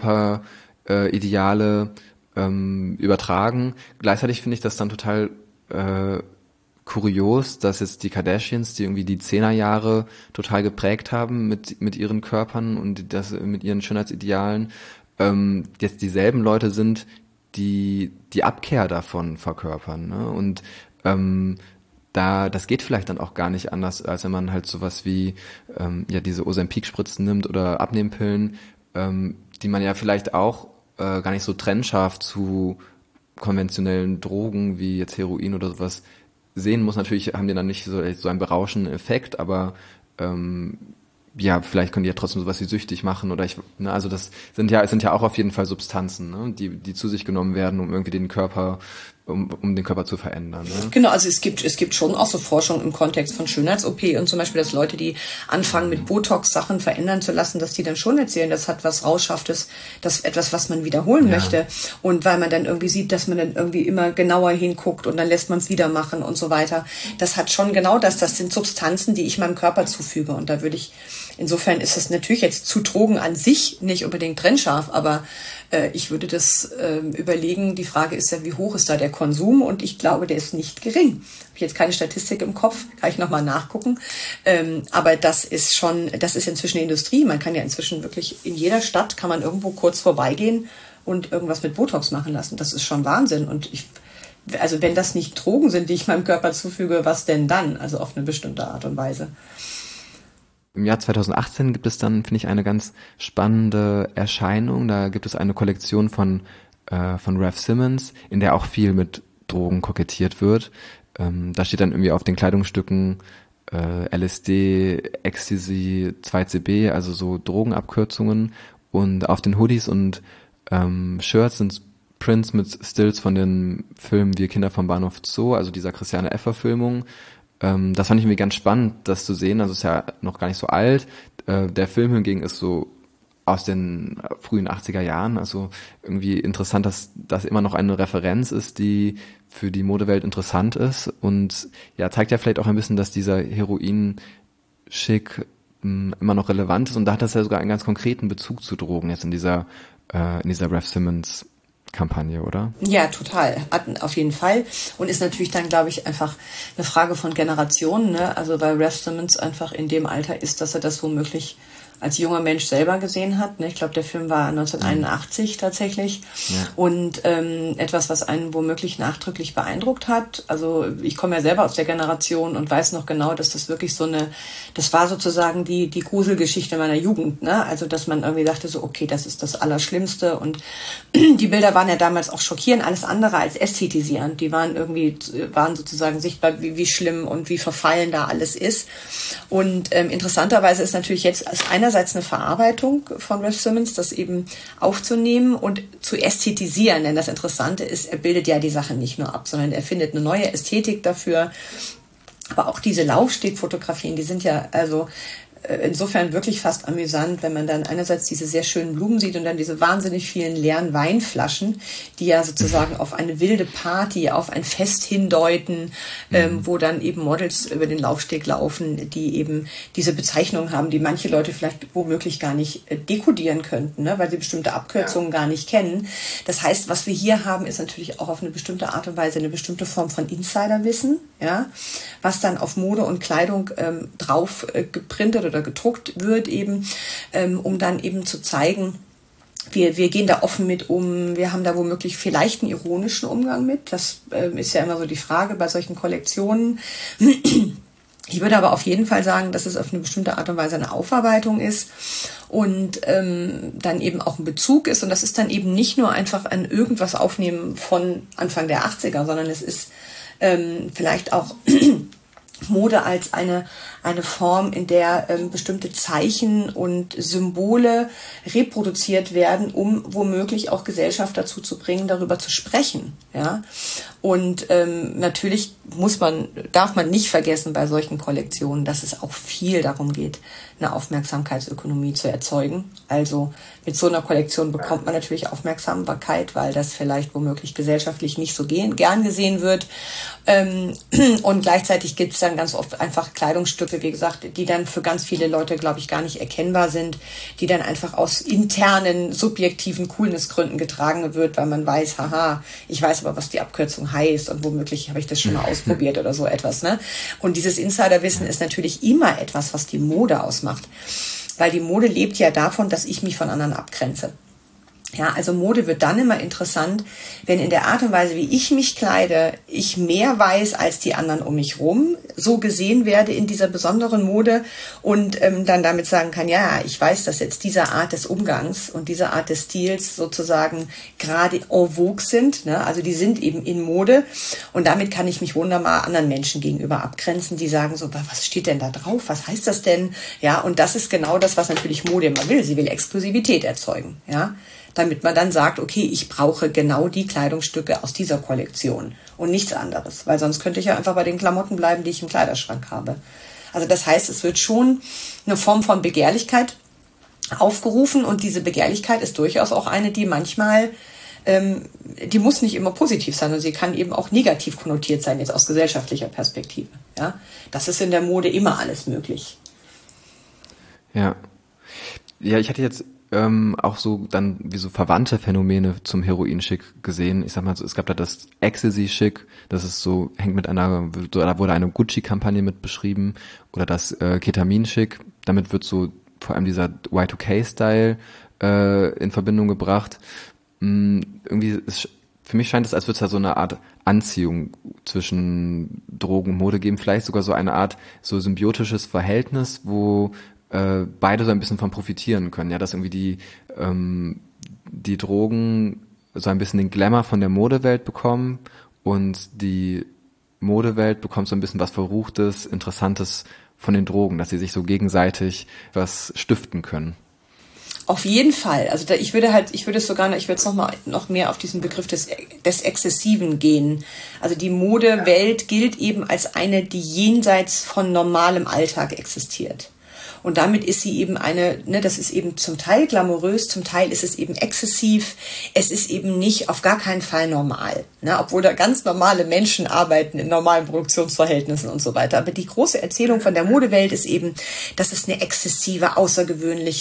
Körperideale äh, ähm, übertragen. Gleichzeitig finde ich das dann total äh, kurios, dass jetzt die Kardashians, die irgendwie die Zehnerjahre total geprägt haben mit, mit ihren Körpern und das mit ihren Schönheitsidealen, ähm, jetzt dieselben Leute sind, die die Abkehr davon verkörpern, ne? Und ähm, da das geht vielleicht dann auch gar nicht anders, als wenn man halt sowas wie ähm, ja diese Ozempic-Spritzen nimmt oder Abnehmpillen, ähm, die man ja vielleicht auch äh, gar nicht so trennscharf zu konventionellen Drogen wie jetzt Heroin oder sowas sehen muss. Natürlich haben die dann nicht so, so einen berauschenden Effekt, aber ähm, ja, vielleicht können die ja trotzdem sowas wie süchtig machen oder ich, ne, also das sind ja, es sind ja auch auf jeden Fall Substanzen, ne, die, die zu sich genommen werden, um irgendwie den Körper, um, um den Körper zu verändern. Ne? Genau, also es gibt, es gibt schon auch so Forschung im Kontext von Schönheits-O P und zum Beispiel, dass Leute, die anfangen mit Botox Sachen verändern zu lassen, dass die dann schon erzählen, das hat was Rauschhaftes, das etwas, was man wiederholen ja. möchte. Und weil man dann irgendwie sieht, dass man dann irgendwie immer genauer hinguckt und dann lässt man es wieder machen und so weiter. Das hat schon genau das, das sind Substanzen, die ich meinem Körper zufüge und da würde ich, insofern ist es natürlich jetzt zu Drogen an sich nicht unbedingt trennscharf, aber äh, ich würde das äh, überlegen. Die Frage ist ja, wie hoch ist da der Konsum? Und ich glaube, der ist nicht gering. Habe ich jetzt keine Statistik im Kopf, kann ich nochmal nachgucken. Ähm, aber das ist schon, das ist inzwischen Industrie. Man kann ja inzwischen wirklich in jeder Stadt kann man irgendwo kurz vorbeigehen und irgendwas mit Botox machen lassen. Das ist schon Wahnsinn. Und ich, also wenn das nicht Drogen sind, die ich meinem Körper zufüge, was denn dann? Also auf eine bestimmte Art und Weise. Im Jahr zweitausendachtzehn gibt es dann, finde ich, eine ganz spannende Erscheinung. Da gibt es eine Kollektion von äh, von Raf Simons, in der auch viel mit Drogen kokettiert wird. Ähm, da steht dann irgendwie auf den Kleidungsstücken äh, L S D, Ecstasy, zwei C B, also so Drogenabkürzungen. Und auf den Hoodies und ähm, Shirts sind Prints mit Stills von den Filmen Wir Kinder vom Bahnhof Zoo, also dieser Christiane F-Verfilmung. Ähm, das fand ich irgendwie ganz spannend, das zu sehen. Also es ist ja noch gar nicht so alt. Äh, der Film hingegen ist so aus den frühen achtziger Jahren. Also irgendwie interessant, dass das immer noch eine Referenz ist, die für die Modewelt interessant ist. Und ja, zeigt ja vielleicht auch ein bisschen, dass dieser Heroin-Schick mh, immer noch relevant ist. Und da hat das ja sogar einen ganz konkreten Bezug zu Drogen jetzt in dieser äh, in dieser Raf Simons Kampagne, oder? Ja, total. Auf jeden Fall. Und ist natürlich dann, glaube ich, einfach eine Frage von Generationen, ne? Also weil Raf Simons einfach in dem Alter ist, dass er das womöglich als junger Mensch selber gesehen hat. Ich glaube, der Film war neunzehnhunderteinundachtzig tatsächlich. Ja. Und ähm, etwas, was einen womöglich nachdrücklich beeindruckt hat. Also ich komme ja selber aus der Generation und weiß noch genau, dass das wirklich so eine, das war sozusagen die die Gruselgeschichte meiner Jugend. Ne? Also dass man irgendwie dachte so, okay, das ist das Allerschlimmste. Und die Bilder waren ja damals auch schockierend, alles andere als ästhetisierend. Die waren irgendwie, waren sozusagen sichtbar, wie, wie schlimm und wie verfallen da alles ist. Und ähm, interessanterweise ist natürlich jetzt als einer einerseits eine Verarbeitung von Raf Simons, das eben aufzunehmen und zu ästhetisieren. Denn das Interessante ist, er bildet ja die Sachen nicht nur ab, sondern er findet eine neue Ästhetik dafür. Aber auch diese Laufstegfotografien, die sind ja also insofern wirklich fast amüsant, wenn man dann einerseits diese sehr schönen Blumen sieht und dann diese wahnsinnig vielen leeren Weinflaschen, die ja sozusagen auf eine wilde Party, auf ein Fest hindeuten, mhm. ähm, wo dann eben Models über den Laufsteg laufen, die eben diese Bezeichnung haben, die manche Leute vielleicht womöglich gar nicht äh, dekodieren könnten, ne, weil sie bestimmte Abkürzungen ja. gar nicht kennen. Das heißt, was wir hier haben, ist natürlich auch auf eine bestimmte Art und Weise eine bestimmte Form von Insiderwissen, ja, was dann auf Mode und Kleidung ähm, drauf äh, geprintet oder gedruckt wird eben, ähm, um dann eben zu zeigen, wir, wir gehen da offen mit um, wir haben da womöglich vielleicht einen ironischen Umgang mit. Das ähm, ist ja immer so die Frage bei solchen Kollektionen. Ich würde aber auf jeden Fall sagen, dass es auf eine bestimmte Art und Weise eine Aufarbeitung ist und ähm, dann eben auch ein Bezug ist. Und das ist dann eben nicht nur einfach ein irgendwas aufnehmen von Anfang der achtziger, sondern es ist ähm, vielleicht auch Mode als eine, eine Form, in der ähm, bestimmte Zeichen und Symbole reproduziert werden, um womöglich auch Gesellschaft dazu zu bringen, darüber zu sprechen. Ja? Und ähm, natürlich muss man, darf man nicht vergessen bei solchen Kollektionen, dass es auch viel darum geht, eine Aufmerksamkeitsökonomie zu erzeugen. Also mit so einer Kollektion bekommt man natürlich Aufmerksamkeit, weil das vielleicht womöglich gesellschaftlich nicht so gern, gern gesehen wird. Ähm, und gleichzeitig gibt es dann ganz oft einfach Kleidungsstücke, wie gesagt, die dann für ganz viele Leute, glaube ich, gar nicht erkennbar sind, die dann einfach aus internen, subjektiven Coolnessgründen getragen wird, weil man weiß, haha, ich weiß aber, was die Abkürzung heißt und womöglich habe ich das schon mal ausprobiert oder so etwas. Ne? Und dieses Insiderwissen ist natürlich immer etwas, was die Mode ausmacht. Weil die Mode lebt ja davon, dass ich mich von anderen abgrenze. Ja, also Mode wird dann immer interessant, wenn in der Art und Weise, wie ich mich kleide, ich mehr weiß als die anderen um mich rum, so gesehen werde in dieser besonderen Mode und ähm, dann damit sagen kann, ja, ich weiß, dass jetzt diese Art des Umgangs und diese Art des Stils sozusagen gerade en vogue sind, ne? Also die sind eben in Mode und damit kann ich mich wunderbar anderen Menschen gegenüber abgrenzen, die sagen so, was steht denn da drauf, was heißt das denn? Ja, und das ist genau das, was natürlich Mode immer will, sie will Exklusivität erzeugen, ja, damit man dann sagt, okay, ich brauche genau die Kleidungsstücke aus dieser Kollektion und nichts anderes, weil sonst könnte ich ja einfach bei den Klamotten bleiben, die ich im Kleiderschrank habe. Also das heißt, es wird schon eine Form von Begehrlichkeit aufgerufen und diese Begehrlichkeit ist durchaus auch eine, die manchmal, ähm, die muss nicht immer positiv sein und sie kann eben auch negativ konnotiert sein, jetzt aus gesellschaftlicher Perspektive. Ja? Das ist in der Mode immer alles möglich. Ja, ja, ich hatte jetzt Ähm, auch so dann wie so verwandte Phänomene zum Heroin-Schick gesehen. Ich sag mal so, es gab da das Ecstasy-Schick, das ist so, hängt mit einer, da wurde eine Gucci-Kampagne mit beschrieben, oder das äh, Ketamin-Schick, damit wird so vor allem dieser Y zwei K-Style äh, in Verbindung gebracht. Mm, irgendwie ist, für mich scheint es, als würde es da so eine Art Anziehung zwischen Drogen und Mode geben, vielleicht sogar so eine Art so symbiotisches Verhältnis, wo äh, beide so ein bisschen von profitieren können, ja, dass irgendwie die ähm, die Drogen so ein bisschen den Glamour von der Modewelt bekommen und die Modewelt bekommt so ein bisschen was Verruchtes, Interessantes von den Drogen, dass sie sich so gegenseitig was stiften können. Auf jeden Fall. Also da, ich würde halt, ich würde es sogar, ich würde es noch mal noch mehr auf diesen Begriff des des Exzessiven gehen. Also die Modewelt gilt eben als eine, die jenseits von normalem Alltag existiert. Und damit ist sie eben eine, ne, das ist eben zum Teil glamourös, zum Teil ist es eben exzessiv. Es ist eben nicht auf gar keinen Fall normal, ne, obwohl da ganz normale Menschen arbeiten in normalen Produktionsverhältnissen und so weiter. Aber die große Erzählung von der Modewelt ist eben, dass es eine exzessive, außergewöhnliche,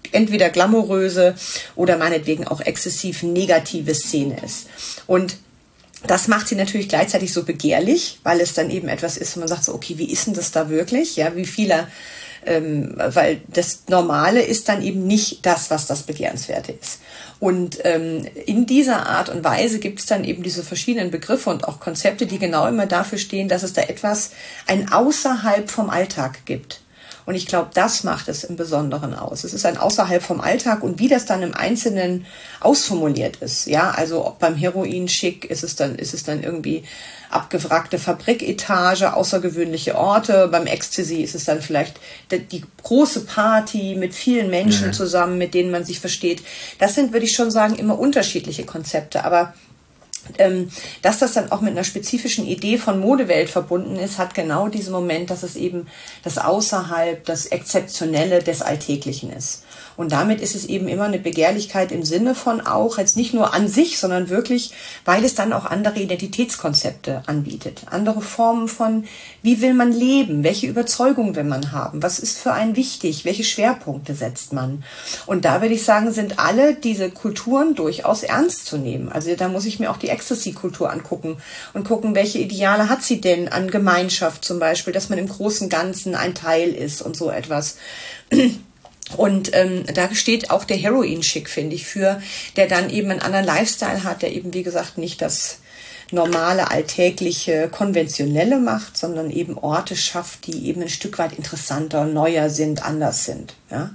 entweder glamouröse oder meinetwegen auch exzessiv negative Szene ist. Und das macht sie natürlich gleichzeitig so begehrlich, weil es dann eben etwas ist, wo man sagt so, okay, wie ist denn das da wirklich? Ja, wie viele, ähm, weil das Normale ist dann eben nicht das, was das Begehrenswerte ist. Und ähm, in dieser Art und Weise gibt es dann eben diese verschiedenen Begriffe und auch Konzepte, die genau immer dafür stehen, dass es da etwas, ein Außerhalb vom Alltag gibt. Und ich glaube, das macht es im Besonderen aus. Es ist ein Außerhalb vom Alltag und wie das dann im Einzelnen ausformuliert ist. Ja, also ob beim Heroin-Schick ist es dann, ist es dann irgendwie abgewrackte Fabriketage, außergewöhnliche Orte. Beim Ecstasy ist es dann vielleicht die, die große Party mit vielen Menschen mhm. zusammen, mit denen man sich versteht. Das sind, würde ich schon sagen, immer unterschiedliche Konzepte. Aber Ähm, dass das dann auch mit einer spezifischen Idee von Modewelt verbunden ist, hat genau diesen Moment, dass es eben das Außerhalb, das Exzeptionelle des Alltäglichen ist. Und damit ist es eben immer eine Begehrlichkeit im Sinne von auch, jetzt nicht nur an sich, sondern wirklich, weil es dann auch andere Identitätskonzepte anbietet. Andere Formen von, wie will man leben? Welche Überzeugungen will man haben? Was ist für einen wichtig? Welche Schwerpunkte setzt man? Und da würde ich sagen, sind alle diese Kulturen durchaus ernst zu nehmen. Also da muss ich mir auch die Ecstasy-Kultur angucken und gucken, welche Ideale hat sie denn an Gemeinschaft zum Beispiel, dass man im großen Ganzen ein Teil ist und so etwas. Und ähm, da steht auch der Heroin-Schick, finde ich, für, der dann eben einen anderen Lifestyle hat, der eben, wie gesagt, nicht das normale, alltägliche, konventionelle macht, sondern eben Orte schafft, die eben ein Stück weit interessanter, neuer sind, anders sind. Ja?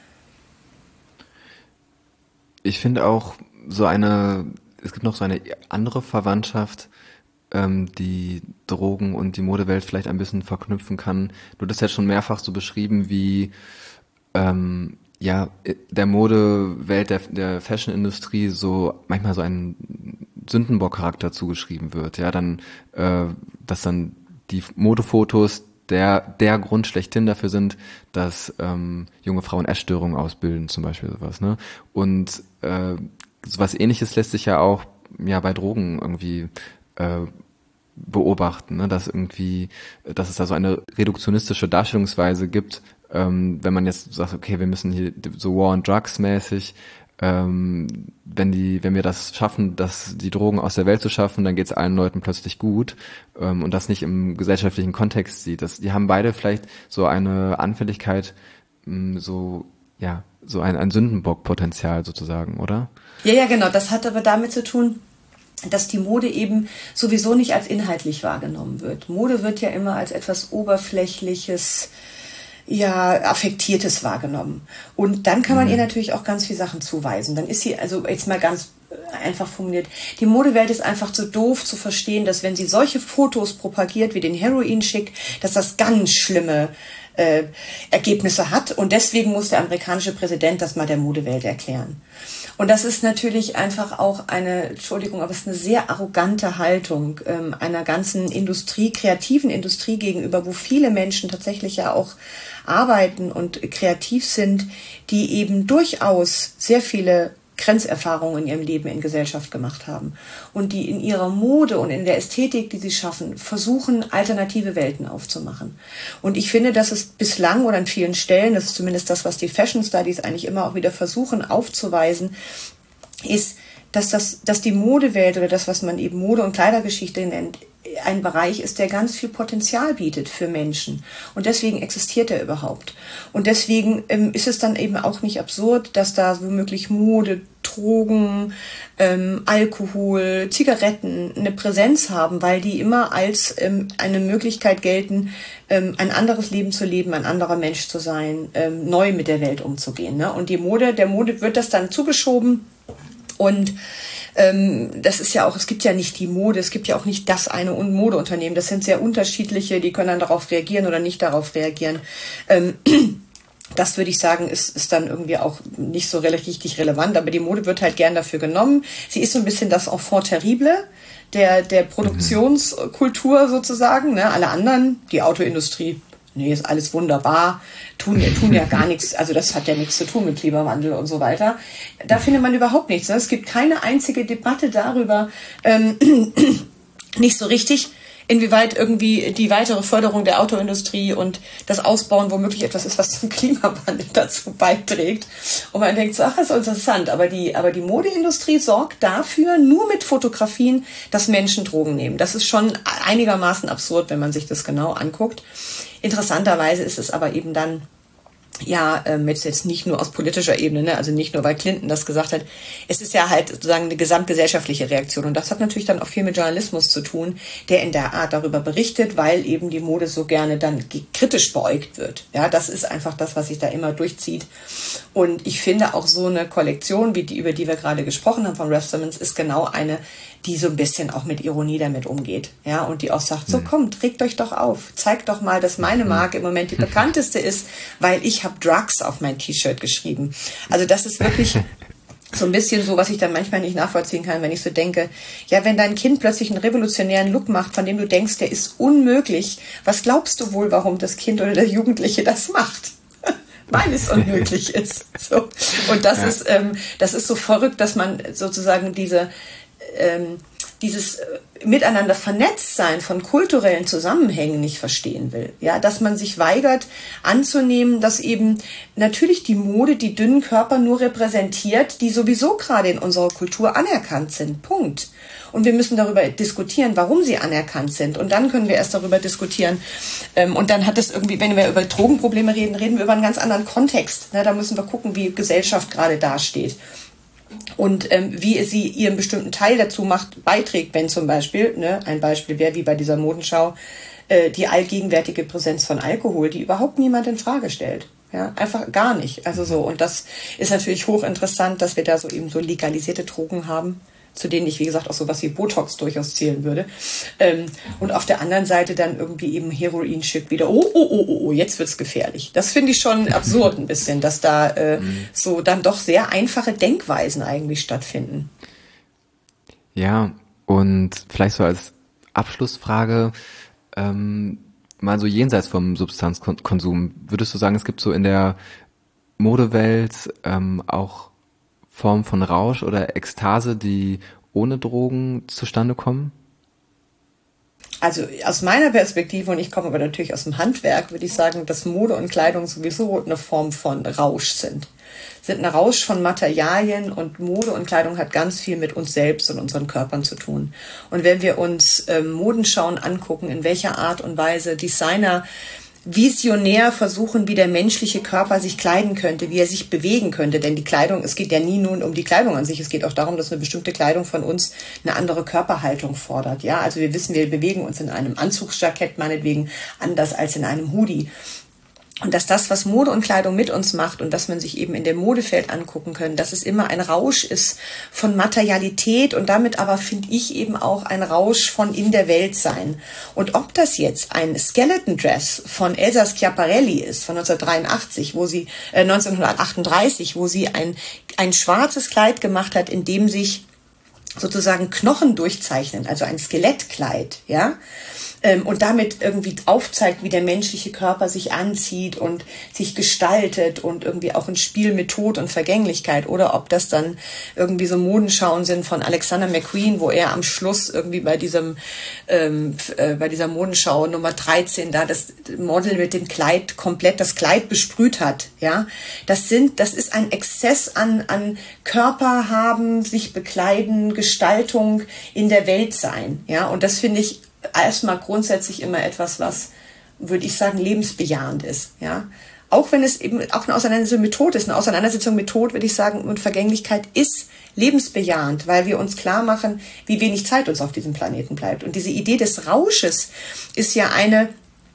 Ich finde auch so eine, es gibt noch so eine andere Verwandtschaft, ähm, die Drogen und die Modewelt vielleicht ein bisschen verknüpfen kann. Du hast jetzt schon mehrfach so beschrieben, wie ähm, ja der Modewelt, der, der Fashion-Industrie so manchmal so ein Sündenbock-Charakter zugeschrieben wird. Ja, dann, äh, dass dann die Modefotos der der Grund schlechthin dafür sind, dass ähm, junge Frauen Essstörungen ausbilden, zum Beispiel sowas. Ne? Und äh, sowas Ähnliches lässt sich ja auch ja bei Drogen irgendwie äh, beobachten, ne? Dass irgendwie, dass es da so eine reduktionistische Darstellungsweise gibt, ähm, wenn man jetzt sagt, okay, wir müssen hier so War on Drugs mäßig, ähm, wenn die, wenn wir das schaffen, dass die Drogen aus der Welt zu schaffen, dann geht es allen Leuten plötzlich gut, ähm, und das nicht im gesellschaftlichen Kontext sieht. Das, die haben beide vielleicht so eine Anfälligkeit, mh, so ja, so ein, ein Sündenbock-Potenzial sozusagen, oder? Ja, ja, genau. Das hat aber damit zu tun, dass die Mode eben sowieso nicht als inhaltlich wahrgenommen wird. Mode wird ja immer als etwas Oberflächliches, ja, Affektiertes wahrgenommen. Und dann kann man mhm. ihr natürlich auch ganz viele Sachen zuweisen. Dann ist sie, also jetzt mal ganz einfach formuliert, die Modewelt ist einfach zu doof zu verstehen, dass wenn sie solche Fotos propagiert wie den Heroin-Schick, dass das ganz schlimme äh, Ergebnisse hat. Und deswegen muss der amerikanische Präsident das mal der Modewelt erklären. Und das ist natürlich einfach auch eine, Entschuldigung, aber es ist eine sehr arrogante Haltung ähm, einer ganzen Industrie, kreativen Industrie gegenüber, wo viele Menschen tatsächlich ja auch arbeiten und kreativ sind, die eben durchaus sehr viele Grenzerfahrungen in ihrem Leben in Gesellschaft gemacht haben und die in ihrer Mode und in der Ästhetik, die sie schaffen, versuchen, alternative Welten aufzumachen. Und ich finde, dass es bislang oder an vielen Stellen, das ist zumindest das, was die Fashion Studies eigentlich immer auch wieder versuchen aufzuweisen, ist, dass das, dass die Modewelt oder das, was man eben Mode- und Kleidergeschichte nennt, ein Bereich ist, der ganz viel Potenzial bietet für Menschen. Und deswegen existiert er überhaupt. Und deswegen ähm, ist es dann eben auch nicht absurd, dass da womöglich Mode, Drogen, ähm, Alkohol, Zigaretten eine Präsenz haben, weil die immer als ähm, eine Möglichkeit gelten, ähm, ein anderes Leben zu leben, ein anderer Mensch zu sein, ähm, neu mit der Welt umzugehen. Ne? Und die Mode, der Mode wird das dann zugeschoben. Und ähm, das ist ja auch, es gibt ja nicht die Mode, es gibt ja auch nicht das eine Modeunternehmen. Das sind sehr unterschiedliche, die können dann darauf reagieren oder nicht darauf reagieren. Ähm, das würde ich sagen, ist, ist dann irgendwie auch nicht so richtig relevant. Aber die Mode wird halt gern dafür genommen. Sie ist so ein bisschen das Enfant terrible der, der Produktionskultur sozusagen. Ne? Alle anderen, die Autoindustrie, nee, ist alles wunderbar, tun, tun ja gar nichts, also das hat ja nichts zu tun mit Klimawandel und so weiter. Da findet man überhaupt nichts. Ne? Es gibt keine einzige Debatte darüber, ähm, nicht so richtig, inwieweit irgendwie die weitere Förderung der Autoindustrie und das Ausbauen womöglich etwas ist, was zum Klimawandel dazu beiträgt. Und man denkt so, ach, das ist interessant. Aber die, aber die Modeindustrie sorgt dafür, nur mit Fotografien, dass Menschen Drogen nehmen. Das ist schon einigermaßen absurd, wenn man sich das genau anguckt. Interessanterweise ist es aber eben dann, ja, ähm, jetzt, jetzt nicht nur aus politischer Ebene, ne? Also nicht nur, weil Clinton das gesagt hat. Es ist ja halt sozusagen eine gesamtgesellschaftliche Reaktion. Und das hat natürlich dann auch viel mit Journalismus zu tun, der in der Art darüber berichtet, weil eben die Mode so gerne dann kritisch beäugt wird. Ja, das ist einfach das, was sich da immer durchzieht. Und ich finde auch so eine Kollektion, wie die, über die wir gerade gesprochen haben von Raf Simons, ist genau eine, die so ein bisschen auch mit Ironie damit umgeht. Ja, und die auch sagt, so kommt, regt euch doch auf. Zeigt doch mal, dass meine Marke im Moment die bekannteste ist, weil ich habe Drugs auf mein T-Shirt geschrieben. Also das ist wirklich so ein bisschen so, was ich dann manchmal nicht nachvollziehen kann, wenn ich so denke, ja, wenn dein Kind plötzlich einen revolutionären Look macht, von dem du denkst, der ist unmöglich, was glaubst du wohl, warum das Kind oder der Jugendliche das macht? Weil es unmöglich ist. So. Und das ja. ist, ähm, das ist so verrückt, dass man sozusagen diese ähm, dieses miteinander vernetzt sein von kulturellen Zusammenhängen nicht verstehen will. Ja, dass man sich weigert anzunehmen, dass eben natürlich die Mode die dünnen Körper nur repräsentiert, die sowieso gerade in unserer Kultur anerkannt sind. Punkt. Und wir müssen darüber diskutieren, warum sie anerkannt sind. Und dann können wir erst darüber diskutieren. Und dann hat es irgendwie, wenn wir über Drogenprobleme reden, reden wir über einen ganz anderen Kontext. Da müssen wir gucken, wie Gesellschaft gerade dasteht. Und ähm, wie sie ihren bestimmten Teil dazu macht, beiträgt, wenn zum Beispiel, ne, ein Beispiel wäre wie bei dieser Modenschau, äh, die allgegenwärtige Präsenz von Alkohol, die überhaupt niemand in Frage stellt. Ja, einfach gar nicht. Also so, und das ist natürlich hochinteressant, dass wir da so eben so legalisierte Drogen haben, zu denen ich, wie gesagt, auch sowas wie Botox durchaus zählen würde. Ähm, und auf der anderen Seite dann irgendwie eben Heroin-Chip wieder, oh, oh, oh, oh, oh, jetzt wird's gefährlich. Das finde ich schon absurd ein bisschen, dass da äh, mhm. so dann doch sehr einfache Denkweisen eigentlich stattfinden. Ja, und vielleicht so als Abschlussfrage, ähm, mal so jenseits vom Substanzkonsum, würdest du sagen, es gibt so in der Modewelt ähm, auch Form von Rausch oder Ekstase, die ohne Drogen zustande kommen? Also aus meiner Perspektive, und ich komme aber natürlich aus dem Handwerk, würde ich sagen, dass Mode und Kleidung sowieso eine Form von Rausch sind. Sind ein Rausch von Materialien, und Mode und Kleidung hat ganz viel mit uns selbst und unseren Körpern zu tun. Und wenn wir uns ähm, Modenschauen angucken, in welcher Art und Weise Designer visionär versuchen, wie der menschliche Körper sich kleiden könnte, wie er sich bewegen könnte. Denn die Kleidung, es geht ja nie nur um die Kleidung an sich, es geht auch darum, dass eine bestimmte Kleidung von uns eine andere Körperhaltung fordert. Ja, also wir wissen, wir bewegen uns in einem Anzugsjackett meinetwegen anders als in einem Hoodie. Und dass das, was Mode und Kleidung mit uns macht, und dass man sich eben in dem Modefeld angucken können, dass es immer ein Rausch ist von Materialität und damit aber, finde ich, eben auch ein Rausch von in der Welt sein. Und ob das jetzt ein Skeleton Dress von Elsa Schiaparelli ist, von neunzehnhundertdreiundachtzig, wo sie, äh, neunzehnhundertachtunddreißig, wo sie ein, ein schwarzes Kleid gemacht hat, in dem sich sozusagen Knochen durchzeichnen, also ein Skelettkleid, ja, und damit irgendwie aufzeigt, wie der menschliche Körper sich anzieht und sich gestaltet und irgendwie auch ein Spiel mit Tod und Vergänglichkeit, oder ob das dann irgendwie so Modenschauen sind von Alexander McQueen, wo er am Schluss irgendwie bei diesem ähm, äh, bei dieser Modenschau Nummer dreizehn da das Model mit dem Kleid komplett das Kleid besprüht hat, ja, das sind, das ist ein Exzess an an Körper haben, sich bekleiden, Gestaltung in der Welt sein, ja, und das finde ich erstmal grundsätzlich immer etwas, was, würde ich sagen, lebensbejahend ist, ja. Auch wenn es eben auch eine Auseinandersetzung mit Tod ist. Eine Auseinandersetzung mit Tod, würde ich sagen, und Vergänglichkeit ist lebensbejahend, weil wir uns klar machen, wie wenig Zeit uns auf diesem Planeten bleibt. Und diese Idee des Rausches ist ja eine,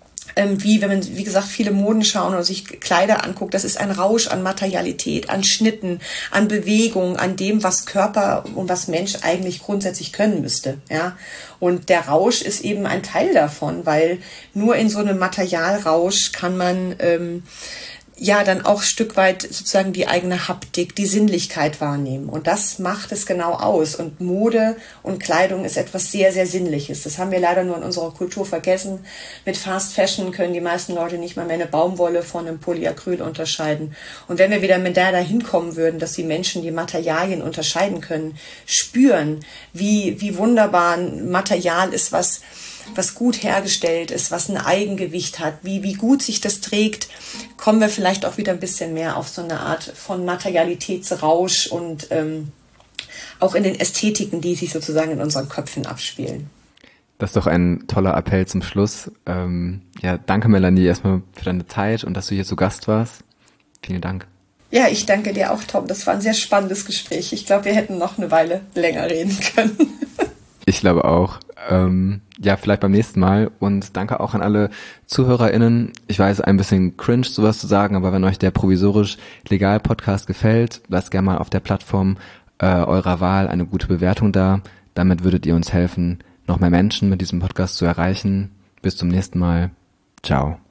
wie, wenn man, wie gesagt, viele Moden schauen oder sich Kleider anguckt, das ist ein Rausch an Materialität, an Schnitten, an Bewegung, an dem, was Körper und was Mensch eigentlich grundsätzlich können müsste, ja. Und der Rausch ist eben ein Teil davon, weil nur in so einem Materialrausch kann man, ähm, ja, dann auch ein Stück weit sozusagen die eigene Haptik, die Sinnlichkeit wahrnehmen. Und das macht es genau aus. Und Mode und Kleidung ist etwas sehr, sehr Sinnliches. Das haben wir leider nur in unserer Kultur vergessen. Mit Fast Fashion können die meisten Leute nicht mal mehr eine Baumwolle von einem Polyacryl unterscheiden. Und wenn wir wieder mit der dahin kommen würden, dass die Menschen die Materialien unterscheiden können, spüren, wie, wie wunderbar ein Material ist, was was gut hergestellt ist, was ein Eigengewicht hat, wie, wie gut sich das trägt, kommen wir vielleicht auch wieder ein bisschen mehr auf so eine Art von Materialitätsrausch und ähm, auch in den Ästhetiken, die sich sozusagen in unseren Köpfen abspielen. Das ist doch ein toller Appell zum Schluss. Ähm, ja, danke Melanie erstmal für deine Zeit und dass du hier zu Gast warst. Vielen Dank. Ja, ich danke dir auch, Tom. Das war ein sehr spannendes Gespräch. Ich glaube, wir hätten noch eine Weile länger reden können. Ich glaube auch. Ähm, ja, vielleicht beim nächsten Mal. Und danke auch an alle ZuhörerInnen. Ich weiß, ein bisschen cringe, sowas zu sagen, aber wenn euch der provisorisch legal Podcast gefällt, lasst gerne mal auf der Plattform äh, eurer Wahl eine gute Bewertung da. Damit würdet ihr uns helfen, noch mehr Menschen mit diesem Podcast zu erreichen. Bis zum nächsten Mal. Ciao.